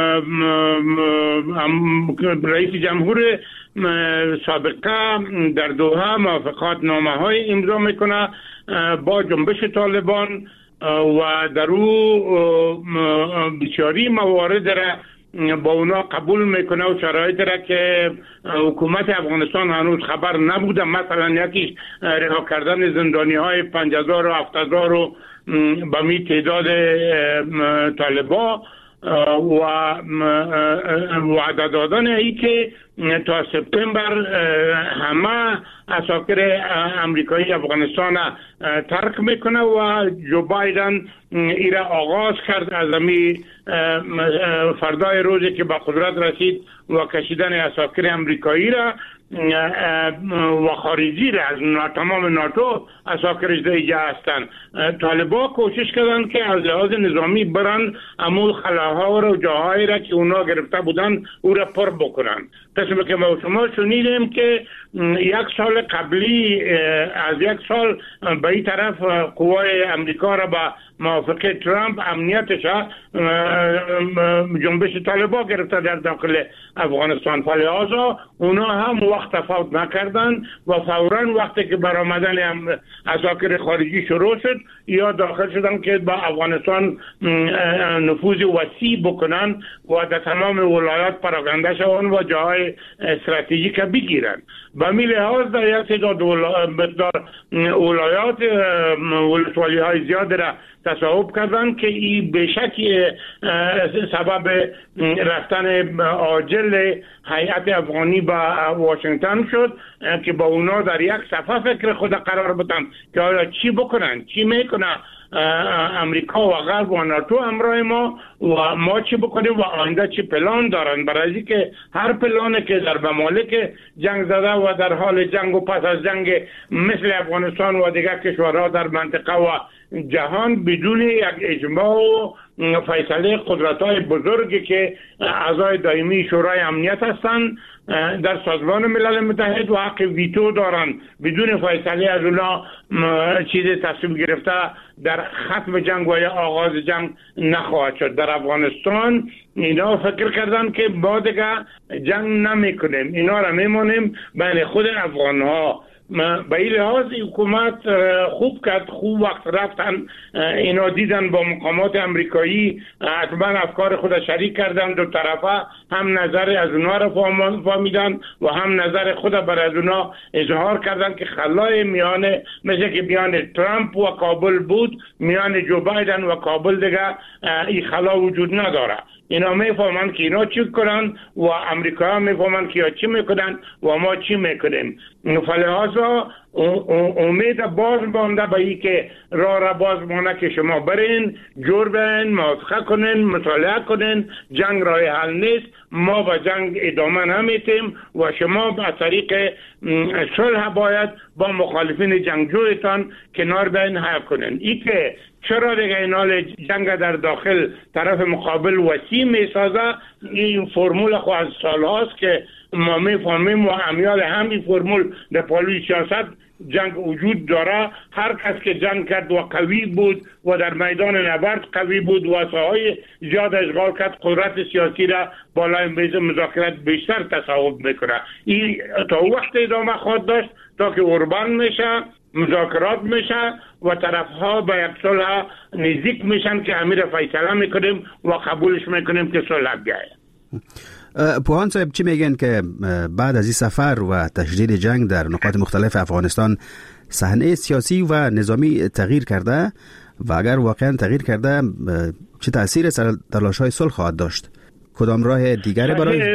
رئیس جمهور سابقه در دوحه موافقت نامه های امضا میکنه با جنبش طالبان و در او بسیاری موارد را با اونا قبول میکنه و شرایط را که حکومت افغانستان هنوز خبر نبوده، مثلا یکیش رها کردن زندانی های پنج هزار و هفت هزار و به می تعداد طالبا و وعده دادن ای که تا سپتامبر همه اساکر امریکایی افغانستان ترک میکنه و جو بایدن ایره آغاز کرد از امی فردای روزی که به قدرت رسید و کشیدن اساکر امریکایی را و خارجی را از تمام ناتو اساکرش در اینجا هستند. طالبا کوشش کردند که از لحاظ نظامی برن امول خلاها و جاهایی را که اونا گرفته بودن او را پر بکنن. قسم که ما شما شنیدیم که یک سال قبلی از یک سال به این طرف قوای امریکا را به موافقه ترامپ امنیتش جنبش طالبا گرفته در داخل افغانستان، فلحاظا اونا هم وقت فوت نکردن و فوراً وقتی که برآمدن اساکر خارجی شروع شد یا داخل شدن که با افغانستان نفوذ وسیع بکنن و در تمام ولایات پراکنده شوند و جاهای استراتژیک بگیرن. به می لحاظ در یک تعداد ولایات ولسوالی های زیاد را تصاحب کردن که این به شک سبب رفتن عاجل هیئت افغانی به واشنگتن شد که با اونا در یک صفحه فکر خود قرار بدن که آیا چی بکنن، چی میکنه امریکا و غرب و ناتو همراه ما و ما چی بکنیم و آینده چی پلان دارن، برای که هر پلانی که در ممالک جنگ زده و در حال جنگ و پس از جنگ مثل افغانستان و دیگر کشورها در منطقه و جهان بدون یک اجماع و فیصله قدرت‌های بزرگی که اعضای دائمی شورای امنیت هستند در سازمان ملل متحد و حق ویتو دارن، بدون فیصله از اونا چیز تصمیم گرفته در ختم جنگ و یا آغاز جنگ نخواهد شد. در افغانستان اینا فکر کردن که با دیگه جنگ نمی کنیم، اینا را میمونیم بین خود افغان ها. به این لحاظ حکومت خوب کرد، خوب وقت رفتن اینا دیدن با مقامات امریکایی حتما افکار خود شریک کردن، دو طرفه هم نظر از اونا را فهمیدن و هم نظر خود بر از اونا اظهار کردن که خلای میان مثل که میان ترامپ و کابل بود میان جو بایدن و کابل دیگه این خلا وجود نداره. اینا میفهمن که اینا چی کنن و امریکا میفهمن که چی میکنن و ما چی میکنیم. فلحاظا امید باز مانده به این که راه را باز مانده که شما برین جور برین موافقه کنین مطالعه کنین، جنگ راه حل نیست، ما با جنگ ادامه نمیتیم و شما به طریق صلح باید با مخالفین جنگجویتان کنار برین حل کنین. ای که چرا دیگه اینال جنگ در داخل طرف مقابل وسیع میسازه، این فرمول خو از سال هاست که ما میفهمیم و امیال همین فرمول در پالوی سیاست جنگ وجود داره. هر کس که جنگ کرد و قوی بود و در میدان نبرد قوی بود و ساهای زیاد اشغال کرد، قدرت سیاسی را بالای میز مذاکرات بیشتر تصاحب میکنه. این تا وقت ادامه خواهد داشت تا که اوربان میشه، مذاکرات میشه و طرفها به یک صلح نزدیک میشن که امیر فیصله میکنیم و قبولش میکنیم که صلح بیاید. پوهان صاحب چی میگن که بعد از این سفر و تشدید جنگ در نقاط مختلف افغانستان صحنه سیاسی و نظامی تغییر کرده و اگر واقعا تغییر کرده چه تأثیر سر تلاش‌های صلح خواهد داشت؟ کدام راه دیگری برای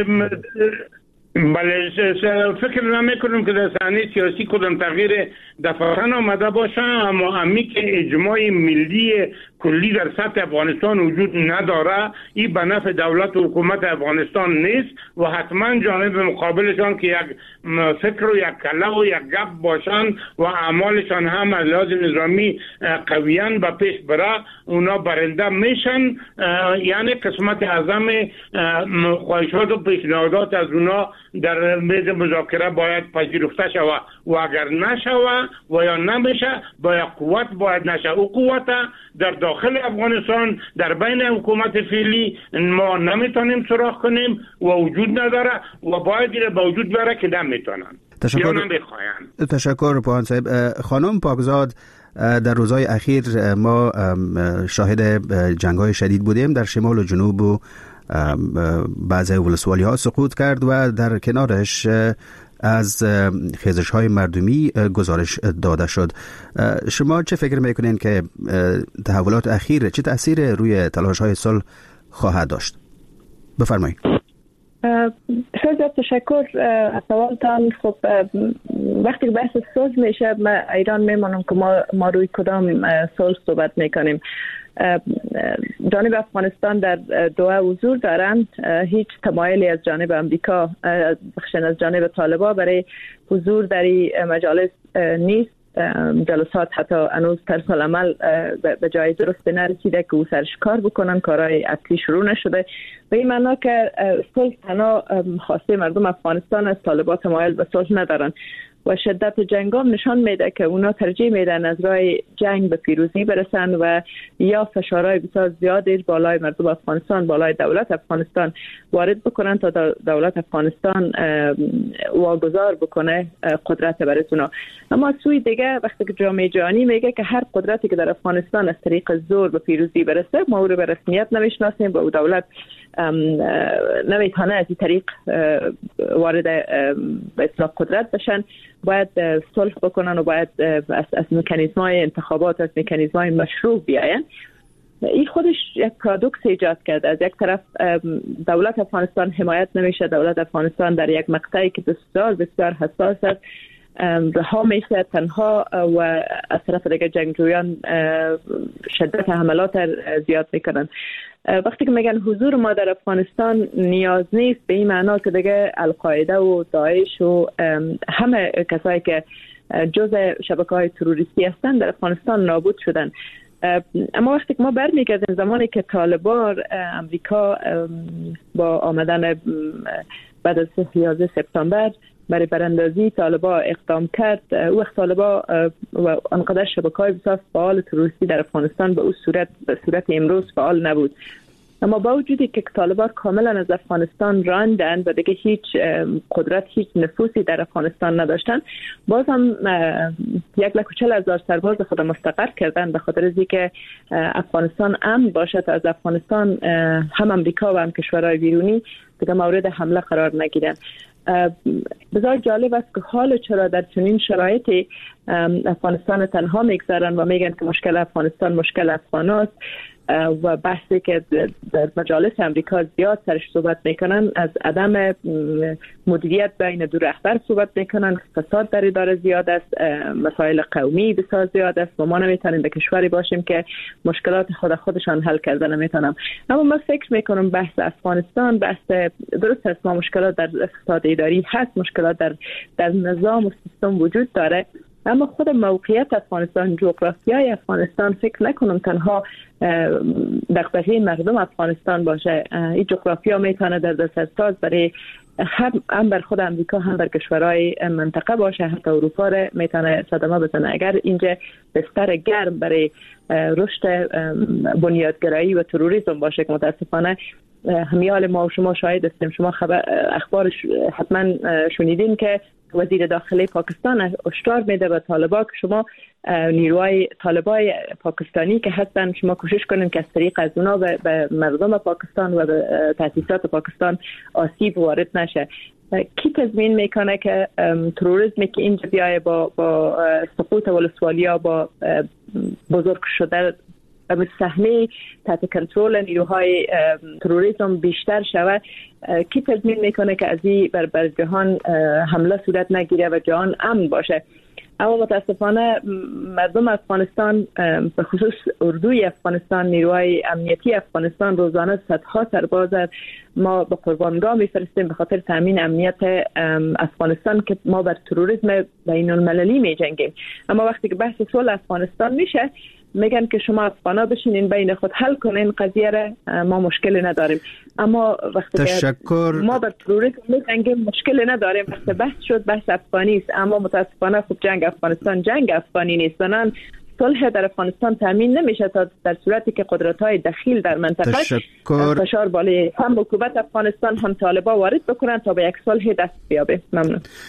بله فکر نمی کنم که در صحنه سیاسی کدام تغییر دفعتاً آمده باشه، اما امی که اجماع ملی کلی در سطح افغانستان وجود نداره، این به نفع دولت و حکومت افغانستان نیست و حتما جانب مقابلشان که یک فکر و یک کله و یک گپ باشن و اعمالشان هم از لحاظ نظامی قویان به پیش بره، اونا برنده میشن. یعنی قسمت اعظم خواهشات و پیشنهادات از اونا در میز مذاکره باید پذیرفته شود و اگر نشود و یا نمیشه باید قوت باید نشه. او قوت در داخل افغانستان در بین حکومت فعلی ما نمیتونیم سراغ کنیم و وجود نداره و باید دیره با وجود بره که نمیتونن تشکر. یا نمیخواین. تشکر پوهان صاحب. خانم پاکزاد، در روزهای اخیر ما شاهد جنگ‌های شدید بودیم در شمال و جنوب و بعضی ولسوالی‌ها سقوط کرد و در کنارش از خیزش‌های مردمی گزارش داده شد. شما چه فکر میکنین که تحولات اخیر چه تأثیر روی تلاش‌های صلح خواهد داشت؟ بفرمایید. خیلی تشکر از سوالتان. خب وقتی بحث صلح میشه من ایران میمانم که ما, ما روی کدام صلح صحبت میکنیم. جانب افغانستان در دوحه حضور دارند، هیچ تمایلی از جانب امریکا بخشن از جانب طالبان برای حضور در مجالس نیست. جلسات حتی هنوز طرز العمل به جای درست نرسیده که او سرش کار بکنن، کارهای اصلی شروع نشده. به این معنا که صلح تنها خواسته مردم افغانستان از طالبان تمایل به صلح ندارن و شدت جنگ هم نشان میده که اونا ترجیح میدن از راه جنگ به پیروزی برسن و یا فشارهای بسیار زیادی بالای مردم افغانستان، بالای دولت افغانستان وارد بکنن تا دولت افغانستان واگذار بکنه قدرت برای اونا. اما سوی دیگه وقتی که جامعه جهانی میگه که هر قدرتی که در افغانستان از طریق زور به پیروزی برسه ما او رو به رسمیت نمیشناسیم و دولت نمیتونه از این طریق وارد به اصطلاح قدرت بشن، باید صلح بکنن و باید از, از مکانیزم‌های انتخابات، از مکانیزم‌های مشروع بیاین. این خودش یک پارادوکس ایجاد کرده. از یک طرف دولت افغانستان حمایت نمیشه، دولت افغانستان در یک مقطعی که بسیار بسیار حساس است رها میشه تنها و از طرف دیگه جنگجویان شدت حملات زیاد میکنن. وقتی که میگن حضور ما در افغانستان نیاز نیست به این معنا که دیگه القاعده و داعش و همه کسایی که جزء شبکه‌های تروریستی هستند در افغانستان نابود شدن. اما وقتی که ما برمیگردیم زمانی که طالبان امریکا با آمدن بعد از یازده سپتامبر برای براندازی طالبان اقدام کرد، او وقت طالبان و انقدر شبکه‌های بسیار فعال تروریستی در افغانستان به او صورت به صورت امروز فعال نبود. اما با وجودی که طالبان کاملا از افغانستان راندند و دیگه هیچ قدرت، هیچ نفوذی در افغانستان نداشتند، باز هم یک لک و چهل هزار سرباز خود مستقر کردند به خاطر از اینکه افغانستان امن باشه تا از افغانستان هم امریکا و هم کشورهای بیرونی دیگه مورد حمله قرار نگیرن. بسیار جالب است که حال چرا در چنین شرایطی افغانستان تنها میگذارن و میگن که مشکل افغانستان مشکل افغان است و بحثی که در مجالس امریکا زیاد سرش صحبت میکنن از عدم مدیریت بین دو رهبر صحبت میکنن، فساد در اداره زیاد است، مسائل قومی بسیار زیاد است و ما نمیتونیم به کشوری باشیم که مشکلات خود خودشان حل کرده نمیتونم. اما من فکر میکنم بحث افغانستان بحث درست است، ما مشکلات در اقتصاد اداری هست، مشکلات در در نظام و سیستم وجود داره، اما خود موقعیت افغانستان، جغرافیای افغانستان فکر نکنم تنها دغدغه مردم افغانستان باشه. این جغرافیا میتونه در دسترس برای هم بر خود امریکا هم بر کشورهای منطقه باشه، حتی اروپا را میتونه صدمه بزنه. اگر اینجا بستر گرم برای رشد بنیادگرایی و تروریسم باشه که متاسفانه همیال ما و شما شاهد هستیم. شما خبر اخبار حتما شنیدین که وزیر داخلی پاکستان هشدار میده به طالبان که شما نیروهای طالبای پاکستانی که هستن شما کوشش کنین که از طریق از اونا به مردم پاکستان و به تاسیسات پاکستان آسیب وارد نشه. کی تضمین میکنه که تروریسمی که اینجا بیایه با با سقوط ولسوالیا، با بزرگ شده صحنه تحت کنترل نیروهای تروریسم بیشتر شود؟ کی تضمین میکنه که از این بر, بر جهان حمله صورت نگیره و جهان امن باشه؟ اما متاسفانه مردم افغانستان به خصوص اردوی افغانستان، نیروهای امنیتی افغانستان روزانه صدها سرباز ما به قربانگاه میفرستیم به خاطر تامین امنیت افغانستان که ما بر تروریسم بین المللی می جنگیم. اما وقتی که بحث صلح افغانستان میشه میگن که شما افغانا بشینین بین خود حل کنین قضیه را، ما مشکلی نداریم. اما وقتی تشکر. که ما بر تروریسم میجنگیم مشکلی نداریم. وقتی بحث شد بحث افغانی است، اما متاسفانه خب جنگ افغانستان جنگ افغانی نیست. بنان صلح در افغانستان تامین نمیشه تا در صورتی که قدرت‌های دخیل در منطقه فشار بالای هم حکومت افغانستان هم طالبان وارد بکنن تا به یک صلح دست بیابه. ممنون.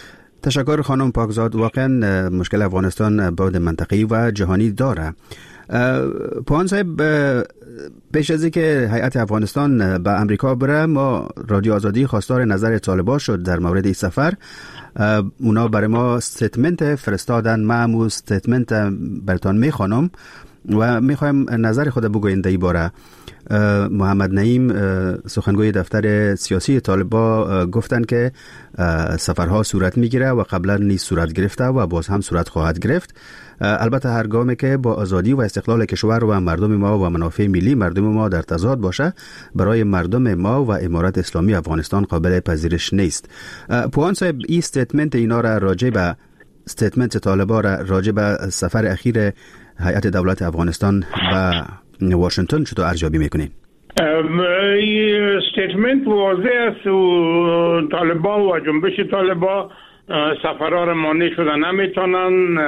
تشکر خانم پاکزاد. واقعا مشکل افغانستان بعد منطقه‌ای و جهانی داره. پوان صاحب، پیش از اینکه هیئت افغانستان به امریکا بره، ما رادیو آزادی خواستار نظر طالبان شد در مورد این سفر. اونا برای ما استیتمنت فرستادن، ما هم استیتمنت براتون میخوانم و میخوایم نظر خود بگوین در این باره. محمد نعیم سخنگوی دفتر سیاسی طالبان گفتن که سفرها صورت میگیره و قبلا نیز صورت گرفته و باز هم صورت خواهد گرفت. البته هر گامی که با آزادی و استقلال کشور و مردم ما و منافع ملی مردم ما در تضاد باشه، برای مردم ما و امارت اسلامی افغانستان قابل پذیرش نیست. پوان صاحب، این استیتمنت اینا را راجع به استیتمنت طالبان را راجع به سفر اخیر هیئت دولت افغانستان به واشنگتن چطور ارزیابی میکنین؟ استیتمنت واضح است و طالبان و جنبش طالبان سفرها را مانع شده نمیتونن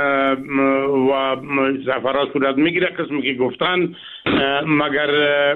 و سفرها صورت میگیره قسمی که گفتن، مگر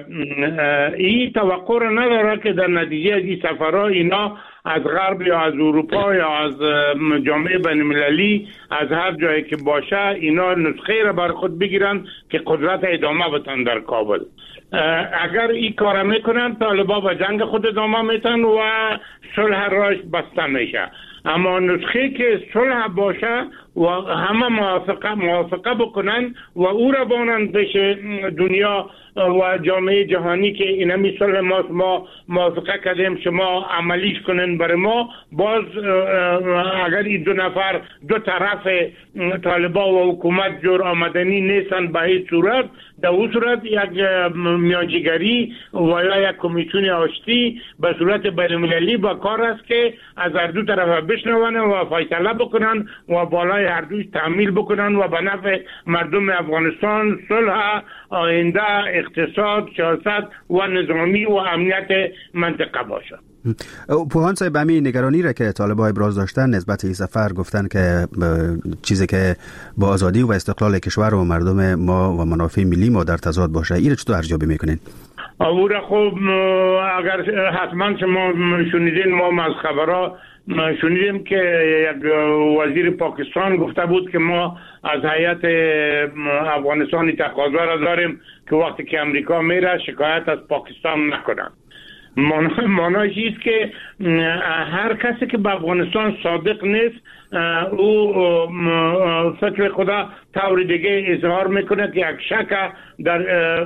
این توقع را نداره که در نتیجه از این سفرها اینا از غرب یا از اروپا یا از جامعه بین المللی از هر جایی که باشه اینا نسخه را بر خود بگیرن که قدرت ادامه بتن در کابل. اگر این کار میکنن، طالبان به جنگ خود ادامه میتن و صلح راش بسته میشه. اما نسخه که صلح باشه و همه موافقه موافقه بکنن و او را بانند پیش دنیا و جامعه جهانی که این همی صلح ماست، ما موافقه کردیم شما عملیش کنن برای ما. باز اگر این دو نفر دو طرف طالبان و حکومت جور آمدنی نیستن به هیچ صورت، در اون صورت یک میانجیگری و یا یک کمیسیون آشتی به صورت بین‌المللی با کار است که از هر دو طرف بشنون و فیصله بکنن و بالای هر دوی تعمیل بکنن و به نفع مردم افغانستان صلح، آینده، اقتصاد، سیاست و نظامی و امنیت منطقه باشه. پوهان صاحب، همین نگرانی را که طالبان ابراز داشتن نسبت این سفر، گفتن که چیزی که با آزادی و استقلال کشور و مردم ما و منافع ملی ما در تضاد باشه، این را چطور ارزیابی میکنین؟ او را خب اگر حتما شما شنیدین، ما از خبرها شنیدیم که یک وزیر پاکستان گفته بود که ما از هیئت افغانستانی تقاضا را داریم که وقتی که امریکا میره شکایت از پاکستان نکنن. معناش است که هر کسی که به افغانستان صادق نیست او فکر خدا طور دیگه اظهار میکنه که یک شک در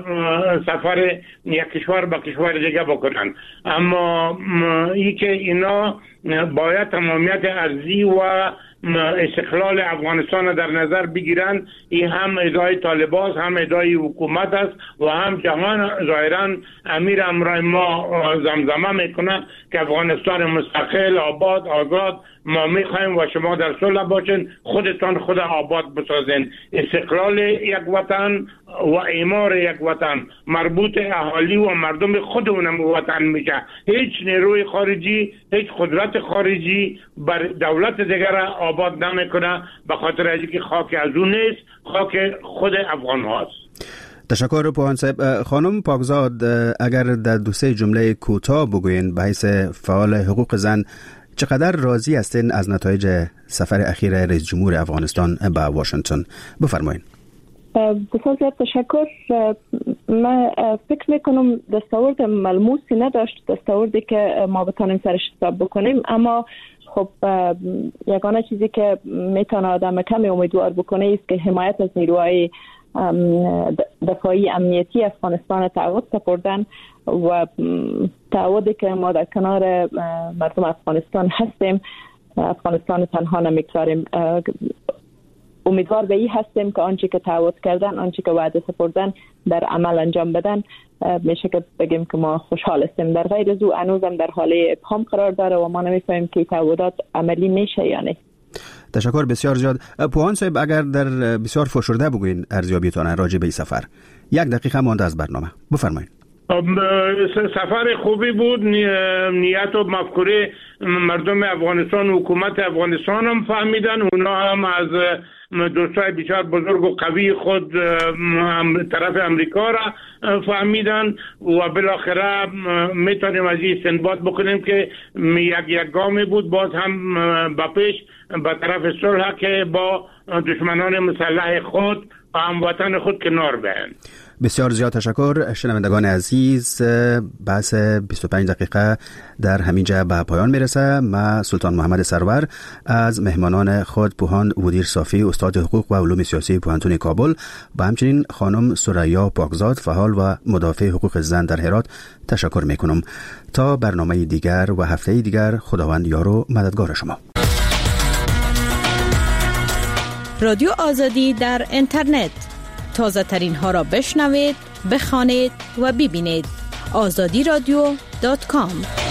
سفر یک کشور به کشور دیگه بکنن. اما ای که اینا باید تمامیت ارضی و استقلال افغانستان در نظر بگیرن، این هم ادعای طالبان هم ادعای حکومت است و هم جهان ظاهرا امیر امرای ما زمزمه میکنه که افغانستان مستقل، آباد، آزاد ما میخوایم و شما در صلح باشین، خودتان خود آباد بسازین. استقلال یک وطن و اعمار یک وطن مربوط اهالی و مردم خود اونم وطن میشه. هیچ نیروی خارجی، هیچ قدرت خارجی بر دولت دیگر آباد نمیکنه، به خاطر از اینکه خاک از اون نیست، خاک خود افغان هاست. تشکر پوهان صاحب. خانم پاکزاد، اگر در دو سه جمله کوتاه بگوین به حیث فعال حقوق زن، چقدر راضی هستین از نتایج سفر اخیر رئیس جمهور افغانستان به واشنگتن؟ بفرمایید. بسیار زیاد تشکر. من فکر میکنم دستاورد ملموسی نداشت، دستاوردی که ما بتانیم سرش حساب بکنیم، اما خب یگانه چیزی که میتونه آدم کمی امیدوار بکنه است که حمایت از نیروهای دفاعی امنیتی افغانستان تعهد سپردن و تعهدی که ما در کنار مردم افغانستان هستیم، افغانستان تنها نمیگذاریم. امیدوار به این هستیم که آنچه که تعهد کردن، آنچه که وعده سپردن در عمل انجام بدن. میشه که بگیم که ما خوشحال هستیم. در غیر از او هنوزم در حاله ابهام قرار داره و ما نمیفهمیم که تعهدات عملی میشه یا نه. تشکر بسیار زیاد. پوهان صاحب، اگر در بسیار فشرده بگوین ارزیابیتان راجع به این سفر، یک دقیقه مانده از برنامه، بفرمایید. سفر خوبی بود. نیت و مفکوره مردم افغانستان و حکومت افغانستان هم فهمیدن، اونا هم از دوستای بسیار بزرگ و قوی خود طرف امریکا را فهمیدن و بالاخره میتونیم از این استنباط بکنیم که یک یک گامی بود باز هم با پیش به طرف صلح که با دشمنان مسلح خود و هموطن خود کنار بیایند. بسیار زیاد تشکر. شنوندگان عزیز، بحث بیست و پنج دقیقه در همینجا به پایان میرسه. من سلطان محمد سرور از مهمانان خود پوهان مدیر صافی استاد حقوق و علوم سیاسی پوهنتون کابل و همچنین خانم سریا پاکزاد فعال و مدافع حقوق زن در هرات تشکر میکنم. تا برنامه دیگر و هفته دیگر، خداوند یار و مددگار شما. رادیو آزادی در اینترنت، تازه ترین ها را بشنوید، بخوانید و ببینید. آزادی رادیو دات کام